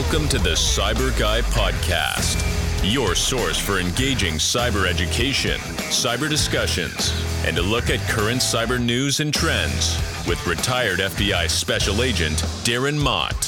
Welcome to the Cyber Guy Podcast, your source for engaging cyber education, cyber discussions, and a look at current cyber news and trends with retired FBI Special Agent Darren Mott.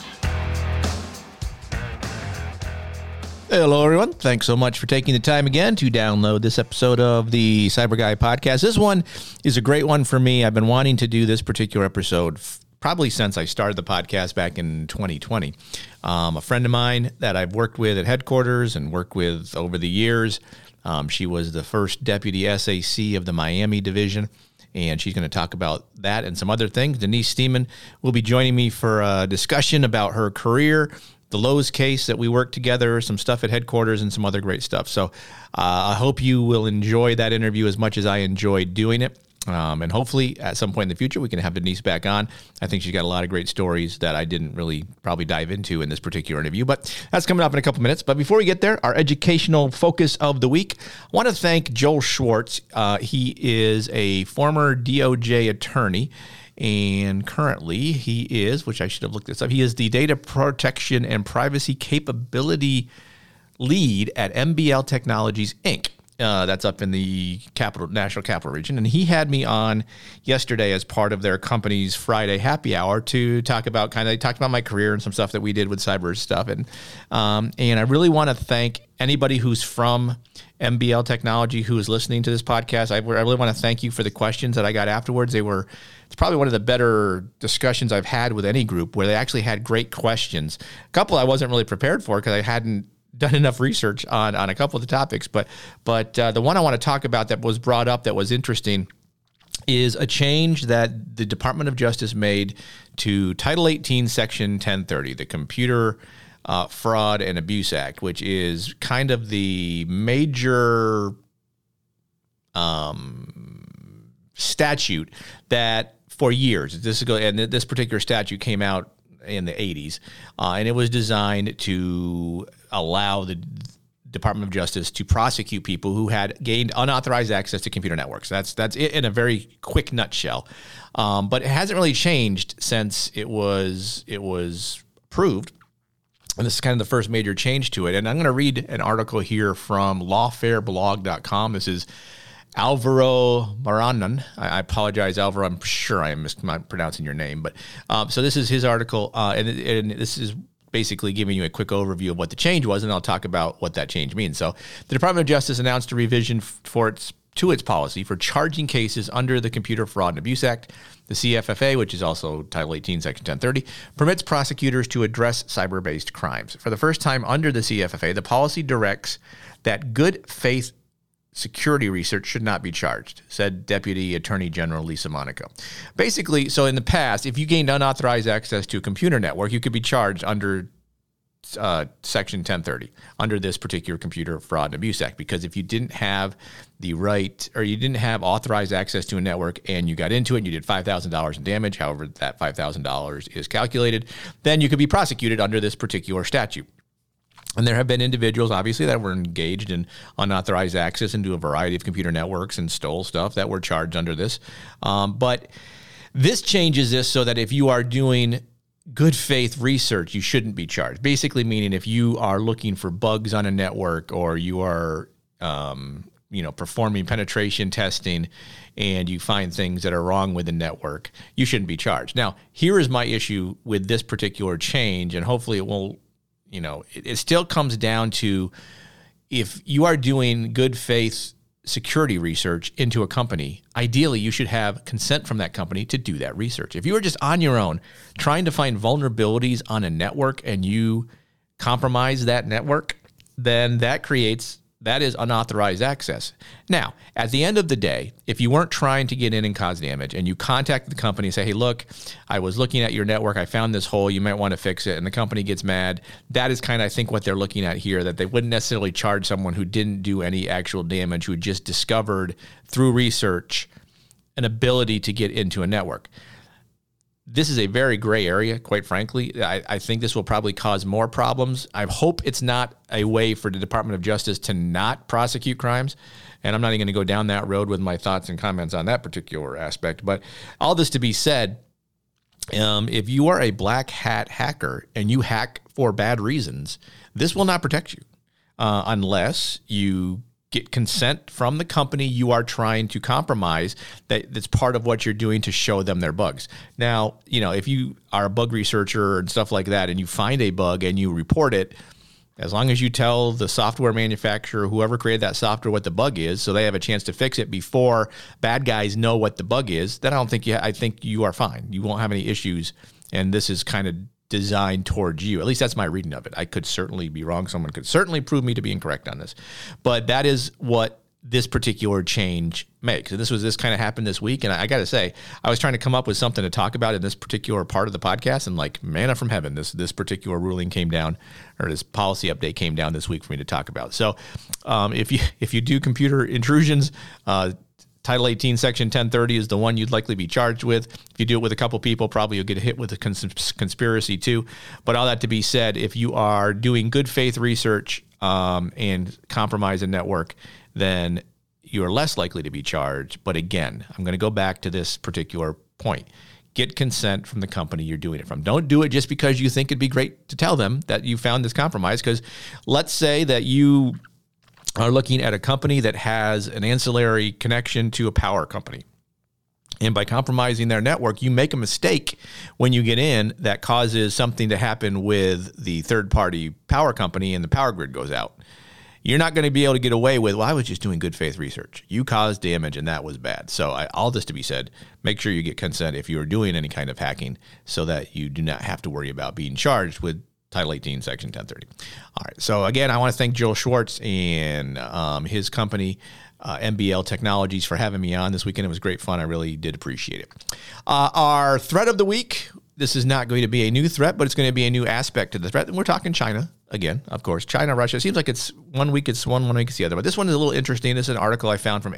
Hello, everyone. Thanks so much for taking the time again to download this episode of the Cyber Guy Podcast. This one is a great one for me. I've been wanting to do this particular episode probably since I started the podcast back in 2020. A friend of mine that I've worked with at headquarters and worked with over the years, she was the first deputy SAC of the Miami division, and she's going to talk about that and some other things. Denise Steeman will be joining me for a discussion about her career, the Lowe's case that we worked together, some stuff at headquarters, and some other great stuff. So I hope you will enjoy that interview as much as I enjoyed doing it. And hopefully at some point in the future, we can have Denise back on. I think she's got a lot of great stories that I didn't really probably dive into in this particular interview, but that's coming up in a couple minutes. But before we get there, our educational focus of the week, I want to thank Joel Schwartz. He is a former DOJ attorney, and currently he is, which I should have looked this up, he is the Data Protection and Privacy Capability Lead at MBL Technologies, Inc. That's up in the National Capital Region. And he had me on yesterday as part of their company's Friday happy hour to talk about they talked about my career and some stuff that we did with cyber stuff. And I really want to thank anybody who's from MBL Technology who is listening to this podcast. I really want to thank you for the questions that I got afterwards. It's probably one of the better discussions I've had with any group where they actually had great questions. A couple I wasn't really prepared for because I hadn't done enough research on a couple of the topics, but the one I want to talk about that was brought up that was interesting is a change that the Department of Justice made to Title 18, Section 1030, the Computer Fraud and Abuse Act, which is kind of the major statute that for years, this particular statute came out in the 80s, and it was designed to allow the Department of Justice to prosecute people who had gained unauthorized access to computer networks. That's it in a very quick nutshell. But it hasn't really changed since it was approved. And this is kind of the first major change to it. And I'm going to read an article here from lawfareblog.com. This is Alvaro Maranan. I apologize, Alvaro. I'm sure I am mispronouncing your name. But so this is his article, and this is basically giving you a quick overview of what the change was, and I'll talk about what that change means. So the Department of Justice announced a revision to its policy for charging cases under the Computer Fraud and Abuse Act. The CFFA, which is also Title 18, Section 1030, permits prosecutors to address cyber-based crimes. For the first time under the CFFA, the policy directs that good faith security research should not be charged, said Deputy Attorney General Lisa Monaco. Basically, so in the past, if you gained unauthorized access to a computer network, you could be charged under Section 1030, under this particular Computer Fraud and Abuse Act, because if you didn't have the right, or you didn't have authorized access to a network and you got into it and you did $5,000 in damage, however that $5,000 is calculated, then you could be prosecuted under this particular statute. And there have been individuals, obviously, that were engaged in unauthorized access into a variety of computer networks and stole stuff that were charged under this. But this changes this so that if you are doing good faith research, you shouldn't be charged. Basically meaning if you are looking for bugs on a network or you are performing penetration testing and you find things that are wrong with the network, you shouldn't be charged. Now, here is my issue with this particular change, and hopefully it won't, it still comes down to if you are doing good faith security research into a company, ideally you should have consent from that company to do that research. If you are just on your own trying to find vulnerabilities on a network and you compromise that network, then that is unauthorized access. Now, at the end of the day, if you weren't trying to get in and cause damage and you contact the company and say, hey, look, I was looking at your network, I found this hole, you might want to fix it, and the company gets mad, that is kind of, I think, what they're looking at here, that they wouldn't necessarily charge someone who didn't do any actual damage, who just discovered through research an ability to get into a network. This is a very gray area, quite frankly. I think this will probably cause more problems. I hope it's not a way for the Department of Justice to not prosecute crimes. And I'm not even going to go down that road with my thoughts and comments on that particular aspect. But all this to be said, if you are a black hat hacker and you hack for bad reasons, this will not protect you unless you get consent from the company you are trying to compromise. That's part of what you're doing to show them their bugs. Now, if you are a bug researcher and stuff like that, and you find a bug and you report it, as long as you tell the software manufacturer, whoever created that software, what the bug is, so they have a chance to fix it before bad guys know what the bug is, then I think you are fine. You won't have any issues, and this is kind of designed towards you. At least that's my reading of it. I could certainly be wrong. Someone could certainly prove me to be incorrect on this. But that is what this particular change makes. And this kind of happened this week. And I got to say, I was trying to come up with something to talk about in this particular part of the podcast. And like manna from heaven, this particular ruling came down, or this policy update came down this week for me to talk about. So if you do computer intrusions, Title 18, Section 1030 is the one you'd likely be charged with. If you do it with a couple people, probably you'll get hit with a conspiracy too. But all that to be said, if you are doing good faith research and compromise a network, then you are less likely to be charged. But again, I'm going to go back to this particular point. Get consent from the company you're doing it from. Don't do it just because you think it'd be great to tell them that you found this compromise. Because let's say that you are looking at a company that has an ancillary connection to a power company. And by compromising their network, you make a mistake when you get in that causes something to happen with the third-party power company and the power grid goes out. You're not going to be able to get away with, well, I was just doing good faith research. You caused damage and that was bad. So all this to be said, make sure you get consent if you are doing any kind of hacking so that you do not have to worry about being charged with Title 18, Section 1030. All right. So again, I want to thank Joel Schwartz and his company, MBL Technologies, for having me on this weekend. It was great fun. I really did appreciate it. Our threat of the week. This is not going to be a new threat, but it's going to be a new aspect to the threat. And we're talking China again, of course. China, Russia. It seems like it's 1 week it's one week it's the other. But this one is a little interesting. This is an article I found from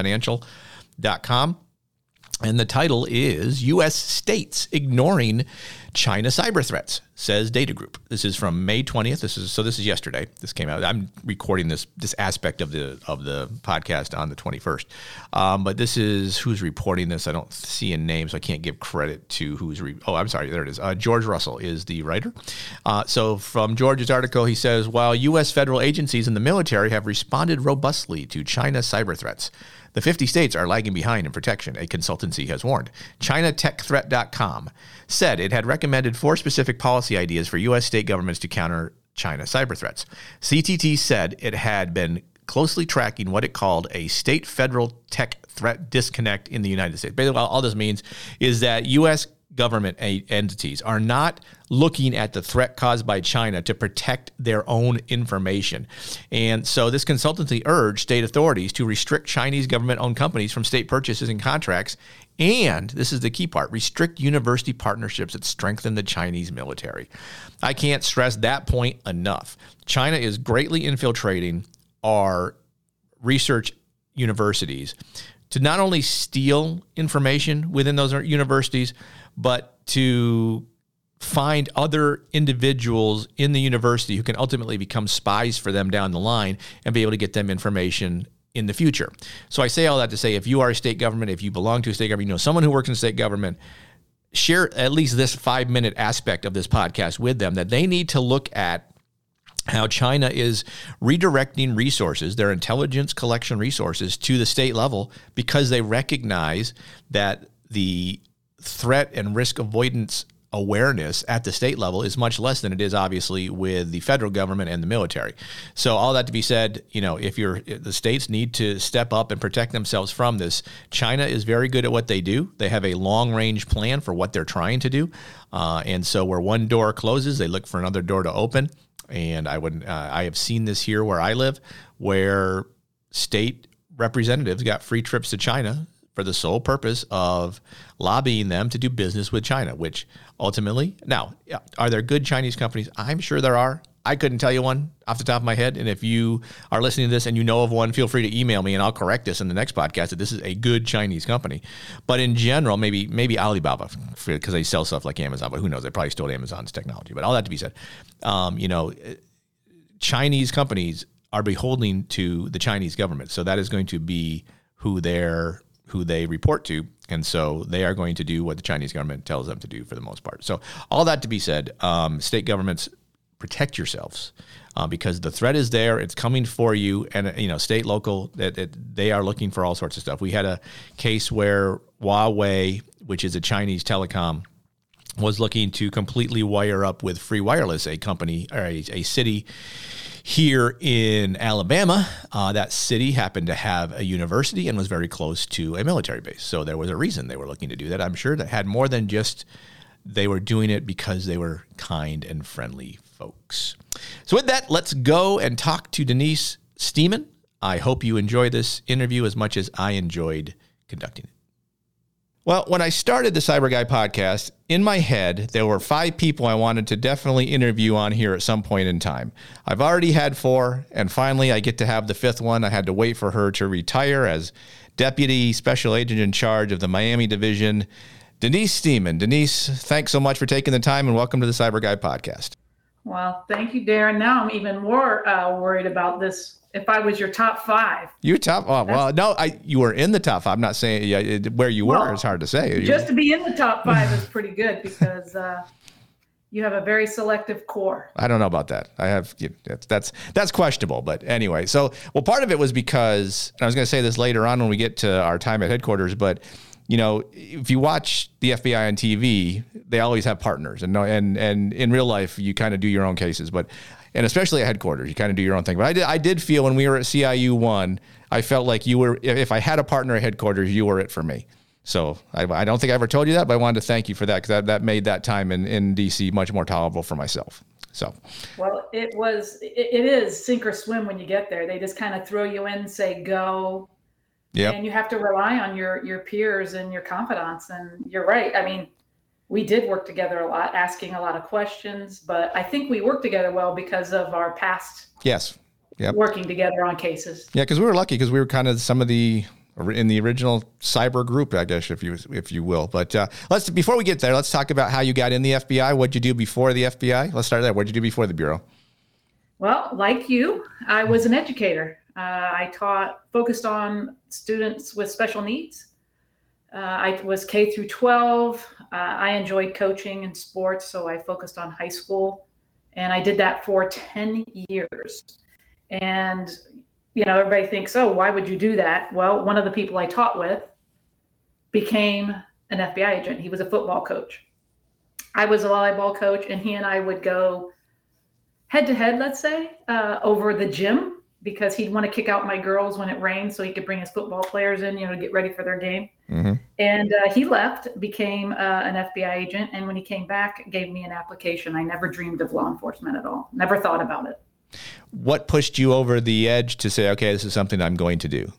AsiaFinancial.com. And the title is U.S. States Ignoring China Cyber Threats, says Data Group. This is from May 20th. This is yesterday. This came out. I'm recording this aspect of the podcast on the 21st. But this is who's reporting this. I don't see a name, so I can't give credit to who's I'm sorry. There it is. George Russell is the writer. So from George's article, he says, while U.S. federal agencies and the military have responded robustly to China cyber threats, the 50 states are lagging behind in protection, a consultancy has warned. ChinaTechThreat.com said it had recommended 4 specific policy ideas for U.S. state governments to counter China cyber threats. CTT said it had been closely tracking what it called a state-federal tech threat disconnect in the United States. Basically, all this means is that U.S. government entities are not looking at the threat caused by China to protect their own information. And so this consultancy urged state authorities to restrict Chinese government-owned companies from state purchases and contracts, and this is the key part, restrict university partnerships that strengthen the Chinese military. I can't stress that point enough. China is greatly infiltrating our research universities to not only steal information within those universities, but to find other individuals in the university who can ultimately become spies for them down the line and be able to get them information in the future. So I say all that to say, if you are a state government, if you belong to a state government, you know someone who works in state government, share at least this 5-minute aspect of this podcast with them, that they need to look at how China is redirecting resources, their intelligence collection resources, to the state level because they recognize that the threat and risk avoidance awareness at the state level is much less than it is obviously with the federal government and the military. So all that to be said, if the states need to step up and protect themselves from this. China is very good at what they do. They have a long-range plan for what they're trying to do. And so where one door closes, they look for another door to open. And I have seen this here where I live, where state representatives got free trips to China for the sole purpose of lobbying them to do business with China, which ultimately, now, are there good Chinese companies? I'm sure there are. I couldn't tell you one off the top of my head. And if you are listening to this and you know of one, feel free to email me and I'll correct this in the next podcast that this is a good Chinese company. But in general, maybe Alibaba, because they sell stuff like Amazon, but who knows? They probably stole Amazon's technology. But all that to be said, Chinese companies are beholden to the Chinese government. So that is going to be who they report to. And so they are going to do what the Chinese government tells them to do for the most part. So all that to be said, state governments protect yourselves. Because the threat is there, it's coming for you, and state, local, they are looking for all sorts of stuff. We had a case where Huawei, which is a Chinese telecom, was looking to completely wire up with Free Wireless, a company or a city here in Alabama. That city happened to have a university and was very close to a military base, so there was a reason they were looking to do that. I'm sure that had more than just they were doing it because they were kind and friendly folks. So with that, let's go and talk to Denise Steeman. I hope you enjoy this interview as much as I enjoyed conducting it. Well, when I started the Cyber Guy podcast, in my head, there were 5 people I wanted to definitely interview on here at some point in time. I've already had 4, and finally I get to have the 5th one. I had to wait for her to retire as Deputy Special Agent in charge of the Miami Division, Denise Steeman. Denise, thanks so much for taking the time, and welcome to the Cyber Guy podcast. Well, thank you, Darren. Now I'm even more worried about this. If I was your top 5. You top? Oh, well, no, you were in the top 5. I'm not saying where you were. It's hard to say. Just to be in the top 5 is pretty good because you have a very selective core. I don't know about that. I have that's questionable. But anyway, part of it was because, and I was going to say this later on when we get to our time at headquarters, but if you watch the FBI on TV, they always have partners, and in real life, you kind of do your own cases, and especially at headquarters, you kind of do your own thing. But I did feel when we were at CIU1, I felt like you were, if I had a partner at headquarters, you were it for me. So I don't think I ever told you that, but I wanted to thank you for that, because that made that time in DC much more tolerable for myself. So, well, it is sink or swim when you get there. They just kind of throw you in, say go. Yep. And you have to rely on your peers and your confidants. And you're right. I mean, we did work together a lot, asking a lot of questions, but I think we worked together well because of our past working together on cases. Yeah, because we were lucky because we were kind of in the original cyber group, I guess, if you will. But before we get there, let's talk about how you got in the FBI. What'd you do before the FBI? Let's start there. What'd you do before the Bureau? Well, like you, I was an educator. I focused on students with special needs. I was K through 12. I enjoyed coaching and sports, so I focused on high school. And I did that for 10 years. And, everybody thinks, oh, why would you do that? Well, one of the people I taught with became an FBI agent. He was a football coach. I was a volleyball coach, and he and I would go head to head, let's say, over the gym, because he'd want to kick out my girls when it rained so he could bring his football players in, to get ready for their game. Mm-hmm. And he left, became an FBI agent. And when he came back, gave me an application. I never dreamed of law enforcement at all. Never thought about it. What pushed you over the edge to say, okay, this is something I'm going to do?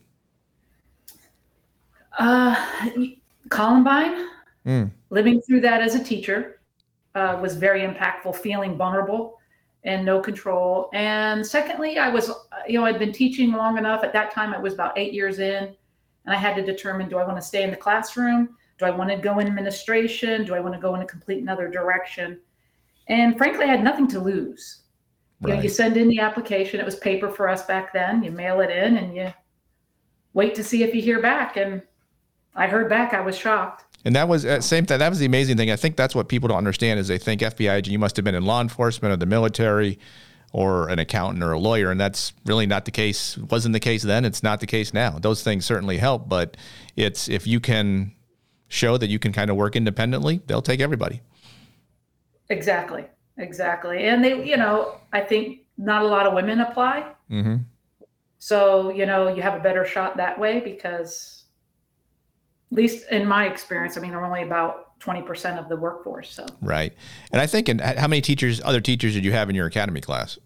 Columbine, living through that as a teacher was very impactful, feeling vulnerable and no control. And secondly, I was, I'd been teaching long enough. At that time, it was about 8 years in, and I had to determine, do I want to stay in the classroom? Do I want to go in administration? Do I want to go in a complete another direction? And frankly, I had nothing to lose. Right. You send in the application. It was paper for us back then. You mail it in and you wait to see if you hear back. And I heard back. I was shocked. And that was that was the amazing thing. I think that's what people don't understand is they think FBI agent, you must have been in law enforcement or the military or an accountant or a lawyer. And that's really not the case. It wasn't the case then. It's not the case now. Those things certainly help, but it's, if you can show that you can kind of work independently, they'll take everybody. Exactly. And they, I think not a lot of women apply. Mm-hmm. So, you have a better shot that way because, at least in my experience, they're only about 20% of the workforce. So right. And I think, how many other teachers did you have in your academy class?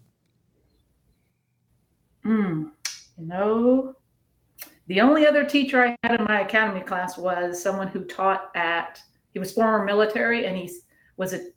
The only other teacher I had in my academy class was someone who taught he was former military, and he was an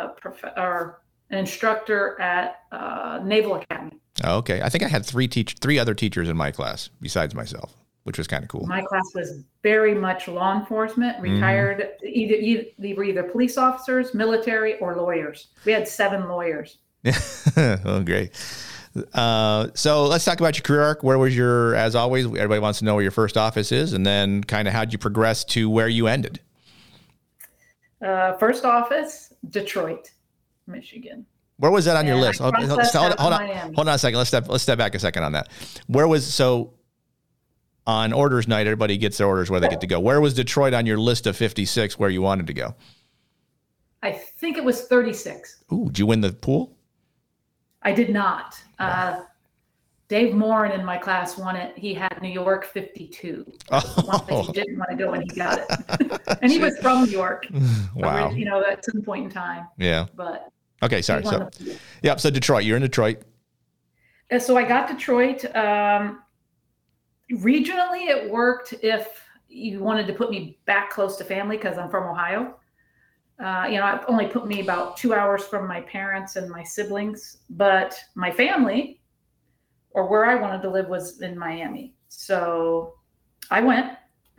instructor at Naval Academy. Oh, okay. I think I had three other teachers in my class besides myself, which was kind of cool. My class was very much law enforcement, retired, either police officers, military, or lawyers. We had 7 lawyers. Oh, great. So let's talk about your career arc. Where was as always, everybody wants to know where your first office is, and then kind of how'd you progress to where you ended? First office, Detroit, Michigan. Where was that on your And list? I Hold processed out of on Miami. a second. Let's step back a second on that. So on orders night, everybody gets their orders where they get to go. Where was Detroit on your list of 56 where you wanted to go? I think it was 36. Ooh, did you win the pool? I did not. Dave Morin in my class won it. He had New York 52. One thing he didn't want to go, and he got it. And he was from New York. Wow. You know, at some point in time. Yeah. But okay, sorry. So Detroit. You're in Detroit. And so I got Detroit. Regionally, it worked if you wanted to put me back close to family because I'm from Ohio. It only put me about 2 hours from my parents and my siblings, but my family, or where I wanted to live, was in Miami. So I went.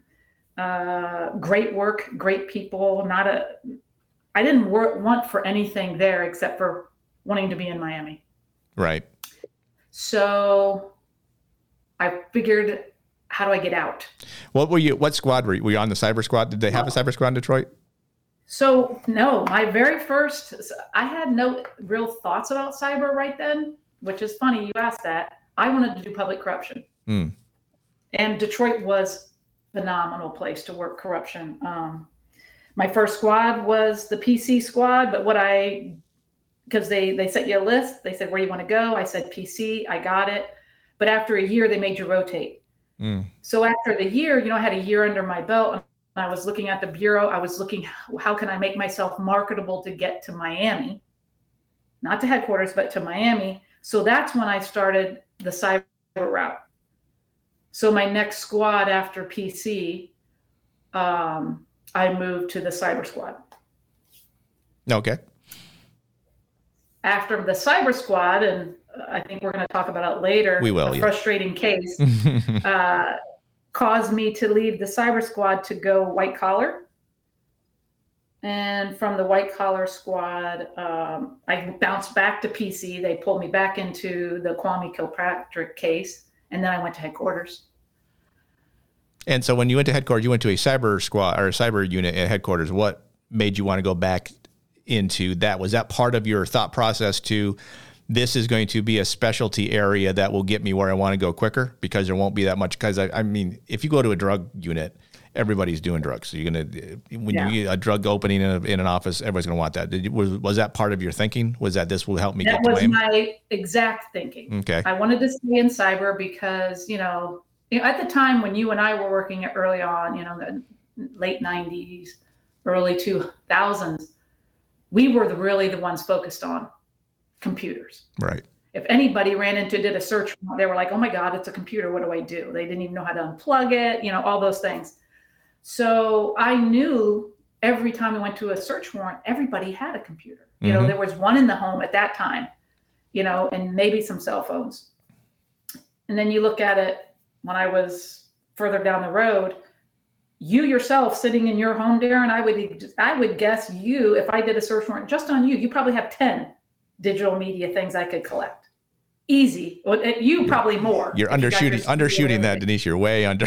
Great work, great people. I didn't want for anything there except for wanting to be in Miami. Right. So I figured, how do I get out? What squad were you on? The cyber squad? Did they have a cyber squad in Detroit? So no, my very first, I had no real thoughts about cyber right then, which is funny you asked that. I wanted to do public corruption. And Detroit was a phenomenal place to work corruption. My first squad was the PC squad, but because they sent you a list, they said, where do you want to go? I said PC, I got it. But after a year, they made you rotate. So after the year, I had a year under my belt. I was looking at the bureau. I was looking, how can I make myself marketable to get to Miami? Not to headquarters, but to Miami. So that's when I started the cyber route. So my next squad after PC, I moved to the cyber squad. Okay. After the cyber squad, and I think we're going to talk about it later. We will. A frustrating case caused me to leave the cyber squad to go white collar. And from the white collar squad, I bounced back to PC. They pulled me back into the Kwame Kilpatrick case, and then I went to headquarters. And so when you went to headquarters, you went to a cyber squad or a cyber unit at headquarters. What made you want to go back into that? Was that part of your thought process to, this is going to be a specialty area that will get me where I want to go quicker because there won't be that much? Because I mean, if you go to a drug unit, everybody's doing drugs. So you're going to, when you get a drug opening in an office, everybody's going to want that. Was that part of your thinking? Was that this will help me get to Miami? That was my exact thinking. Okay. I wanted to stay in cyber because, at the time when you and I were working early on, the late 90s, early 2000s, we were really the ones focused on computers. Right. If anybody did a search, they were like, oh my God, it's a computer. What do I do? They didn't even know how to unplug it, all those things. So I knew every time I went to a search warrant, everybody had a computer. There was one in the home at that time, and maybe some cell phones. And then you look at it when I was further down the road, you yourself sitting in your home, Darren, I would guess you, if I did a search warrant just on you, you probably have 10 digital media things I could collect. Easy. Well, you probably more. You're undershooting that, Denise. You're way under.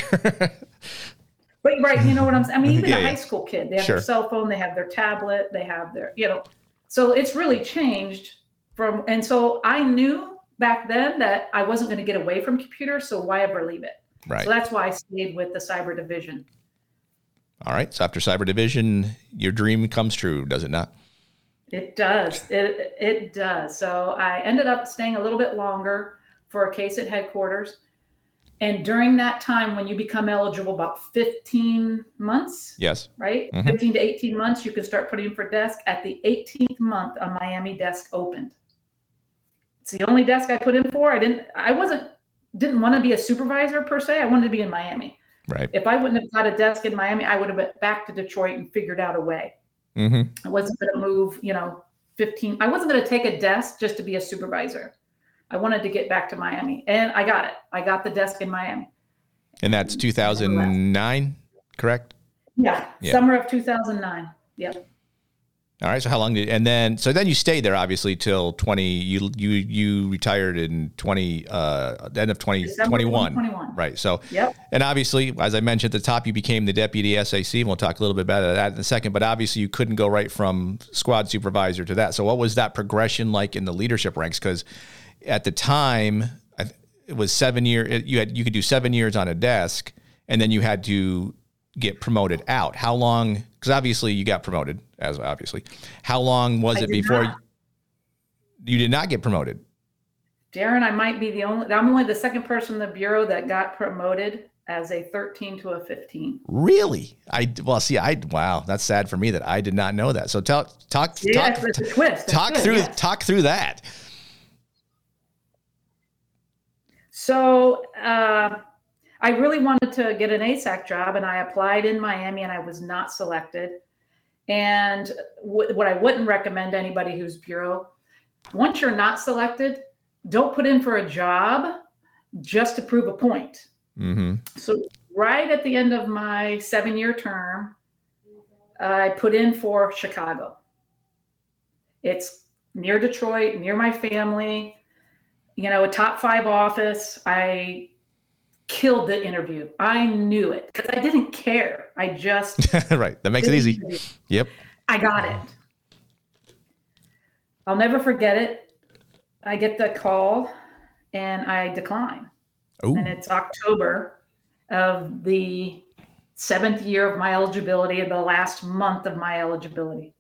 But right, you know what I'm saying? I mean, even Yeah, a yeah. high school kid, they have their cell phone, they have their tablet, they have their, so it's really changed and so I knew back then that I wasn't going to get away from computers, so why ever leave it? Right. So that's why I stayed with the cyber division. All right. So after cyber division, your dream comes true, does it not? It does. It does. So I ended up staying a little bit longer for a case at headquarters. And during that time, when you become eligible, about 15 months, Yes. right? 15 to 18 months, you can start putting in for desk. At the 18th month, a Miami desk opened. It's the only desk I put in for. I didn't want to be a supervisor per se. I wanted to be in Miami. Right. If I wouldn't have got a desk in Miami, I would have been back to Detroit and figured out a way. I wasn't going to move, 15. I wasn't going to take a desk just to be a supervisor. I wanted to get back to Miami, and I got it. I got the desk in Miami. And that's 2009, correct? Yeah. Summer of 2009. Yep. All right. So how long and then you stayed there obviously till 20, you retired in 20, end of 2021. Right. So, yep. And obviously, as I mentioned at the top, you became the deputy SAC, and we'll talk a little bit about that in a second, but obviously you couldn't go right from squad supervisor to that. So what was that progression like in the leadership ranks? Because at the time it was 7 years, you could do 7 years on a desk, and then you had to get promoted out. How long? Because obviously you got promoted, How long was it before you did not get promoted? Darren, I'm only the second person in the Bureau that got promoted as a 13 to a 15. Really? Wow, that's sad for me that I did not know that. So talk through that. So, I really wanted to get an ASAC job, and I applied in Miami, and I was not selected. And what I wouldn't recommend to anybody who's Bureau, once you're not selected, don't put in for a job just to prove a point. Mm-hmm. So right at the end of my 7-year term, I put in for Chicago. It's near Detroit, near my family, a top 5 office. I killed the interview. I knew it because I didn't care. I just right. That makes it easy. Yep. I got it. I'll never forget it. I get the call and I decline. Ooh. And it's October of the 7th year of my eligibility, the last month of my eligibility.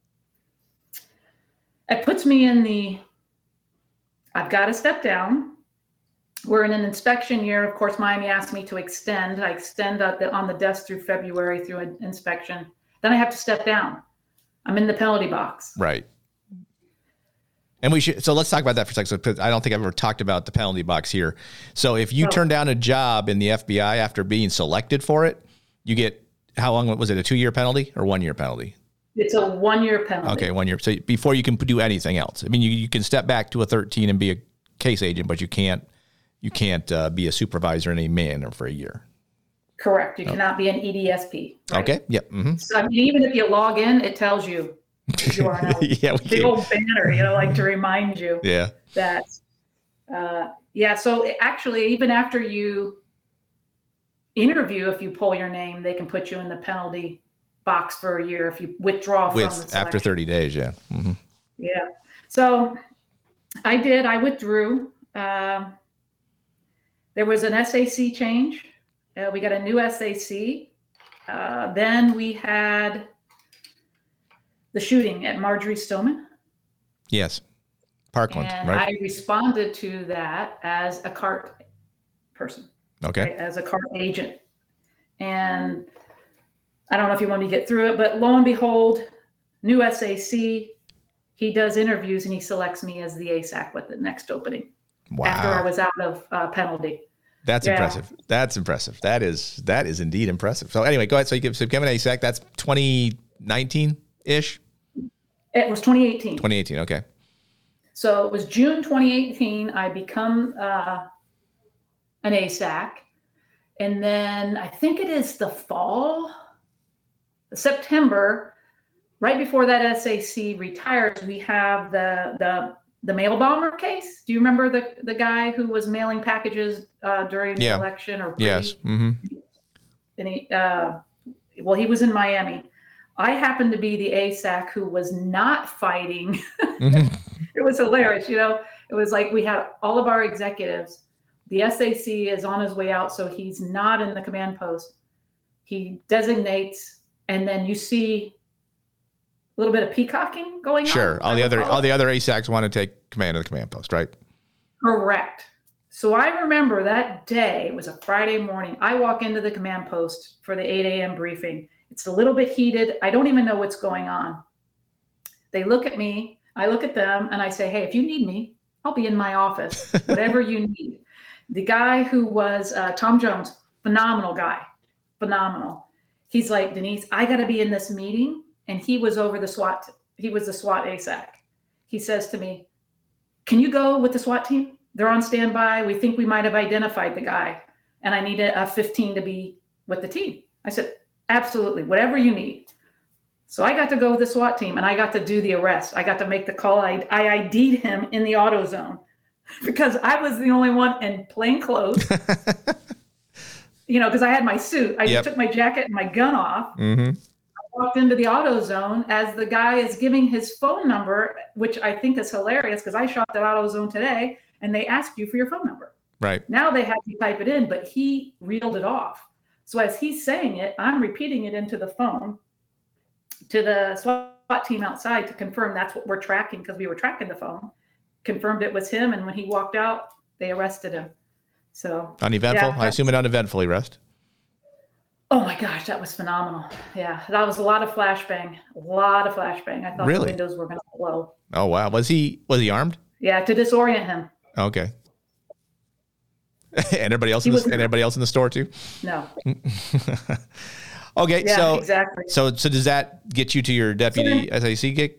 It puts me I've got to step down. We're in an inspection year. Of course, Miami asked me to extend. I extend on the desk through February through an inspection. Then I have to step down. I'm in the penalty box. Right. And so let's talk about that for a second. So I don't think I've ever talked about the penalty box here. So if you turn down a job in the FBI after being selected for it, you get, how long was it, a 2-year penalty or 1-year penalty? It's a 1-year penalty. Okay, 1 year. So before you can do anything else. I mean, you can step back to a 13 and be a case agent, but you can't be a supervisor in a manner for a year. Correct. You cannot be an EDSP. Right? Okay. Yep. Mm-hmm. So I mean, even if you log in, it tells you you are an yeah, big old banner, like to remind you. Yeah. That. So actually, even after you interview, if you pull your name, they can put you in the penalty box for a year if you withdraw from the selection. After 30 days. Yeah. Mm-hmm. Yeah. So I withdrew. There was an SAC change. We got a new SAC. Then we had the shooting at Marjory Stoneman. Yes. Parkland, and right? I responded to that as a CART person. Okay. Right, as a CART agent. And I don't know if you want me to get through it, but lo and behold, new SAC, he does interviews and he selects me as the ASAC with the next opening. Wow. After I was out of penalty. That's impressive. That's impressive. That is indeed impressive. So anyway, go ahead. So you became an ASAC. That's 2019-ish? It was 2018. 2018, okay. So it was June 2018. I become an ASAC. And then I think it is the fall, September, right before that SAC retires, we have the mail bomber case. Do you remember the guy who was mailing packages during the election? Yes. Mm-hmm. And he was in Miami. I happened to be the ASAC who was not fighting. Mm-hmm. It was hilarious. It was like we had all of our executives. The SAC is on his way out, so he's not in the command post. He designates, and then you see a little bit of peacocking going on. Sure. All the other ASACs want to take command of the command post, right? Correct. So I remember that day, it was a Friday morning. I walk into the command post for the 8 a.m. briefing. It's a little bit heated. I don't even know what's going on. They look at me, I look at them, and I say, hey, if you need me, I'll be in my office, whatever you need. The guy who was Tom Jones, phenomenal guy, phenomenal. He's like, Denise, I got to be in this meeting. And he was over the SWAT. He was the SWAT ASAC. He says to me, can you go with the SWAT team? They're on standby. We think we might have identified the guy. And I need a 15 to be with the team. I said, absolutely, whatever you need. So I got to go with the SWAT team, and I got to do the arrest. I got to make the call. I ID'd him in the auto zone because I was the only one in plain clothes. Because I had my suit. I just took my jacket and my gun off. Mm-hmm. I walked into the auto zone as the guy is giving his phone number, which I think is hilarious because I shopped at AutoZone today, and they ask you for your phone number. Right. Now they have you type it in, but he reeled it off. So as he's saying it, I'm repeating it into the phone to the SWAT team outside to confirm that's what we're tracking, because we were tracking the phone. Confirmed it was him, and when he walked out, they arrested him. So uneventful. I assume an uneventful arrest. Oh my gosh, that was phenomenal. Yeah, that was a lot of flashbang. I thought the windows were going to blow. Oh wow, was he armed? Yeah, to disorient him. Okay. And everybody else in the store too? No. Okay, yeah, so exactly. So does that get you to your deputy SAC gig?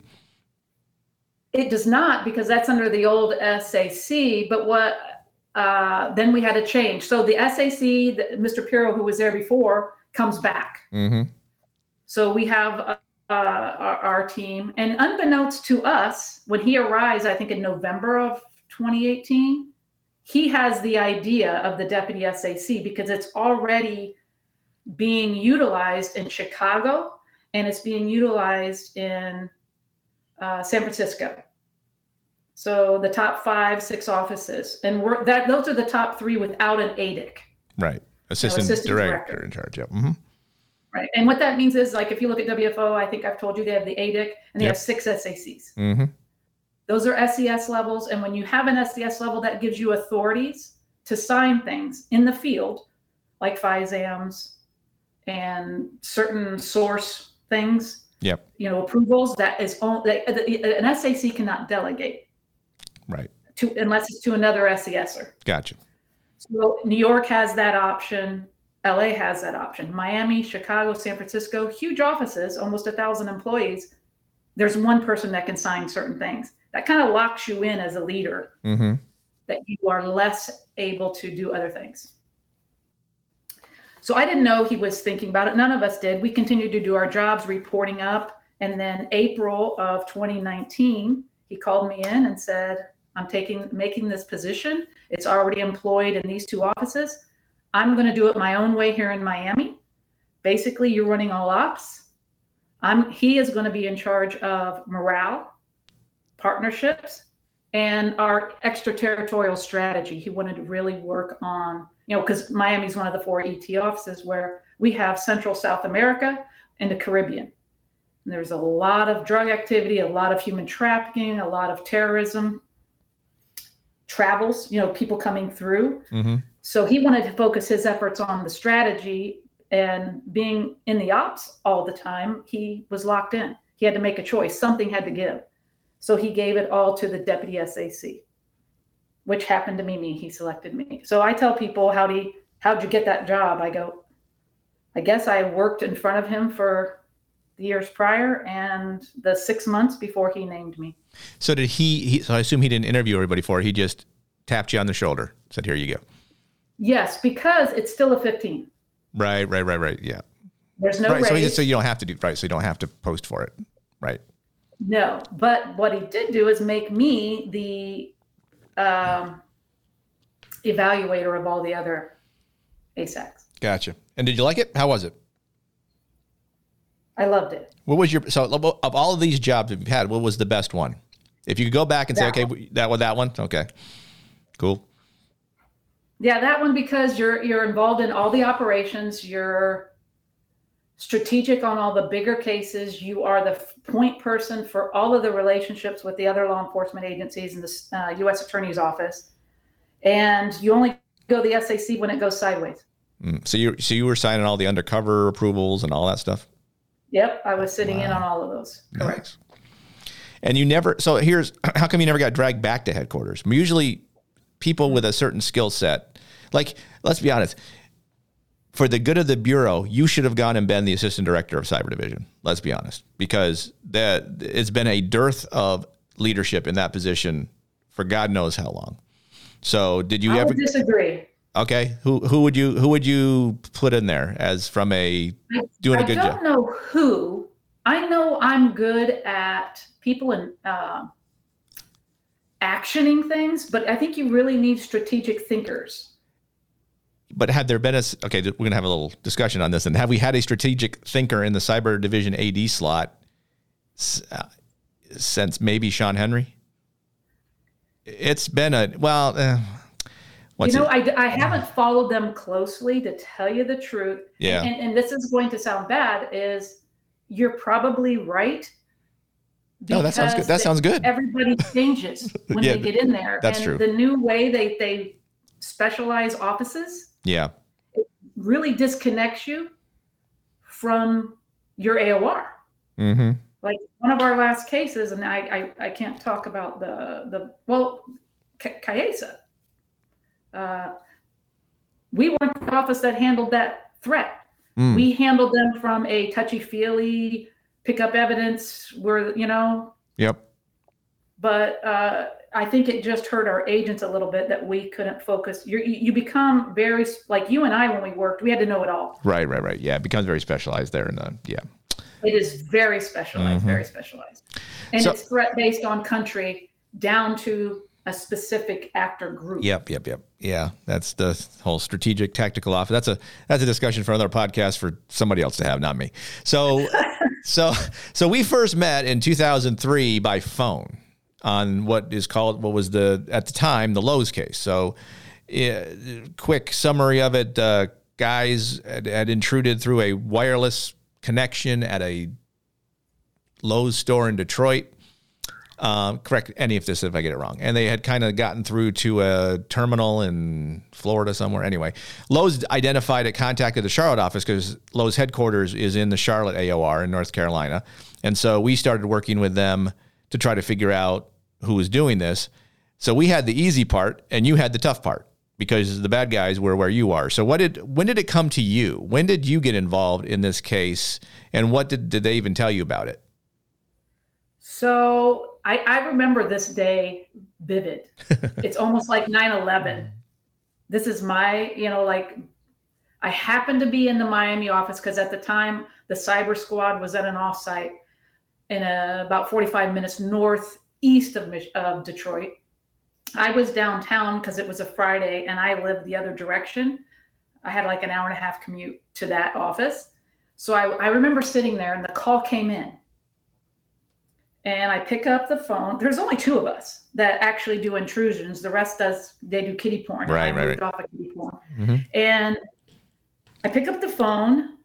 It does not, because that's under the old SAC. But what then we had to change. So the SAC, Mr. Pirro, who was there before, comes back. Mm-hmm. So we have our team, and unbeknownst to us, when he arrives, I think in November of 2018, he has the idea of the deputy SAC because it's already being utilized in Chicago and it's being utilized in San Francisco. So the top 5-6 offices, and those are the top 3 without an ADIC. Right, assistant director in charge. Yep. Mm-hmm. Right, and what that means is, like, if you look at WFO, I think I've told you they have the ADIC and they have 6 SACs. Mm-hmm. Those are SES levels, and when you have an SES level, that gives you authorities to sign things in the field, like FISAMs and certain source things. Yep. Approvals that is an SAC cannot delegate. Right. Unless it's to another SESer. Gotcha. So New York has that option. LA has that option. Miami, Chicago, San Francisco, huge offices, almost 1,000 employees. There's one person that can sign certain things. That kind of locks you in as a leader, mm-hmm. that you are less able to do other things. So I didn't know he was thinking about it. None of us did. We continued to do our jobs, reporting up. And then April of 2019, he called me in and said, I'm making this position. It's already employed in these 2 offices. I'm going to do it my own way here in Miami. Basically, you're running all ops. He is going to be in charge of morale, partnerships, and our extraterritorial strategy. He wanted to really work on, because Miami's one of the 4 ET offices where we have Central South America and the Caribbean. And there's a lot of drug activity, a lot of human trafficking, a lot of terrorism, travels, people coming through. Mm-hmm. So he wanted to focus his efforts on the strategy, and being in the ops all the time, he was locked in. He had to make a choice. Something had to give. So he gave it all to the deputy SAC, which happened to be me. He selected me. So I tell people, how'd you get that job? I go, I guess I worked in front of him for the years prior and the 6 months before he named me. So did so I assume he didn't interview everybody for it. He just tapped you on the shoulder, said, here you go. Yes, because it's still a 15. Right. Yeah. There's no raise. So you don't have to do, right. So you don't have to post for it. Right. No, but what he did do is make me the evaluator of all the other ASACs. Gotcha. And did you like it? How was it? I loved it. What was so of all of these jobs that you've had, what was the best one? If you could go back and say, okay, that one. Okay, cool. Yeah, that one, because you're involved in all the operations. You're strategic on all the bigger cases. You are the point person for all of the relationships with the other law enforcement agencies and the U.S. Attorney's Office. And you only go the SAC when it goes sideways. So you were signing all the undercover approvals and all that stuff? Yep, I was sitting in on all of those. Correct. Nice. And you never, so how come you never got dragged back to headquarters? Usually people with a certain skill set, like, let's be honest, for the good of the Bureau, you should have gone and been the assistant director of cyber division. Let's be honest, because it's been a dearth of leadership in that position for God knows how long. So did you I ever would disagree? Okay. Who would you put in there as from doing a good job? I don't know who, I know I'm good at people and actioning things, but I think you really need strategic thinkers. But had there been okay, we're going to have a little discussion on this. And have we had a strategic thinker in the cyber division AD slot since maybe Sean Henry? It's been I haven't followed them closely, to tell you the truth. Yeah. And this is going to sound bad, is you're probably right. No, that sounds good. That sounds good. Everybody changes when they get in there. That's and true. The new way they specialize offices, yeah, it really disconnects you from your AOR. Mm-hmm. Like one of our last cases, and I can't talk about CAISA. We weren't the office that handled that threat. We handled them from a touchy-feely, pick up evidence where, Yep. But I think it just hurt our agents a little bit that we couldn't focus. You become very, like you and I, when we worked, we had to know it all. Right. Yeah, it becomes very specialized there. It is very specialized, very specialized. And it's threat based on country down to a specific actor group. Yep. Yeah, that's the whole strategic tactical office. That's a discussion for another podcast for somebody else to have, not me. So we first met in 2003 by phone on what was at the time the Lowe's case. So, quick summary of it: guys had intruded through a wireless connection at a Lowe's store in Detroit. Correct any of this if I get it wrong. And they had kind of gotten through to a terminal in Florida somewhere. Anyway, Lowe's identified it, contacted the Charlotte office because Lowe's headquarters is in the Charlotte AOR in North Carolina. And so we started working with them to try to figure out who was doing this. So we had the easy part and you had the tough part because the bad guys were where you are. So when did it come to you? When did you get involved in this case? And what did they even tell you about it? So I remember this day vivid. It's almost like 9/11. This is my, I happened to be in the Miami office because at the time the cyber squad was at an offsite in about 45 minutes northeast of Detroit. I was downtown because it was a Friday and I lived the other direction. I had like an hour and a half commute to that office. So I remember sitting there and the call came in. And I pick up the phone. There's only two of us that actually do intrusions. The rest they do kiddie porn. Right. Off of kiddie porn. Mm-hmm. And I pick up the phone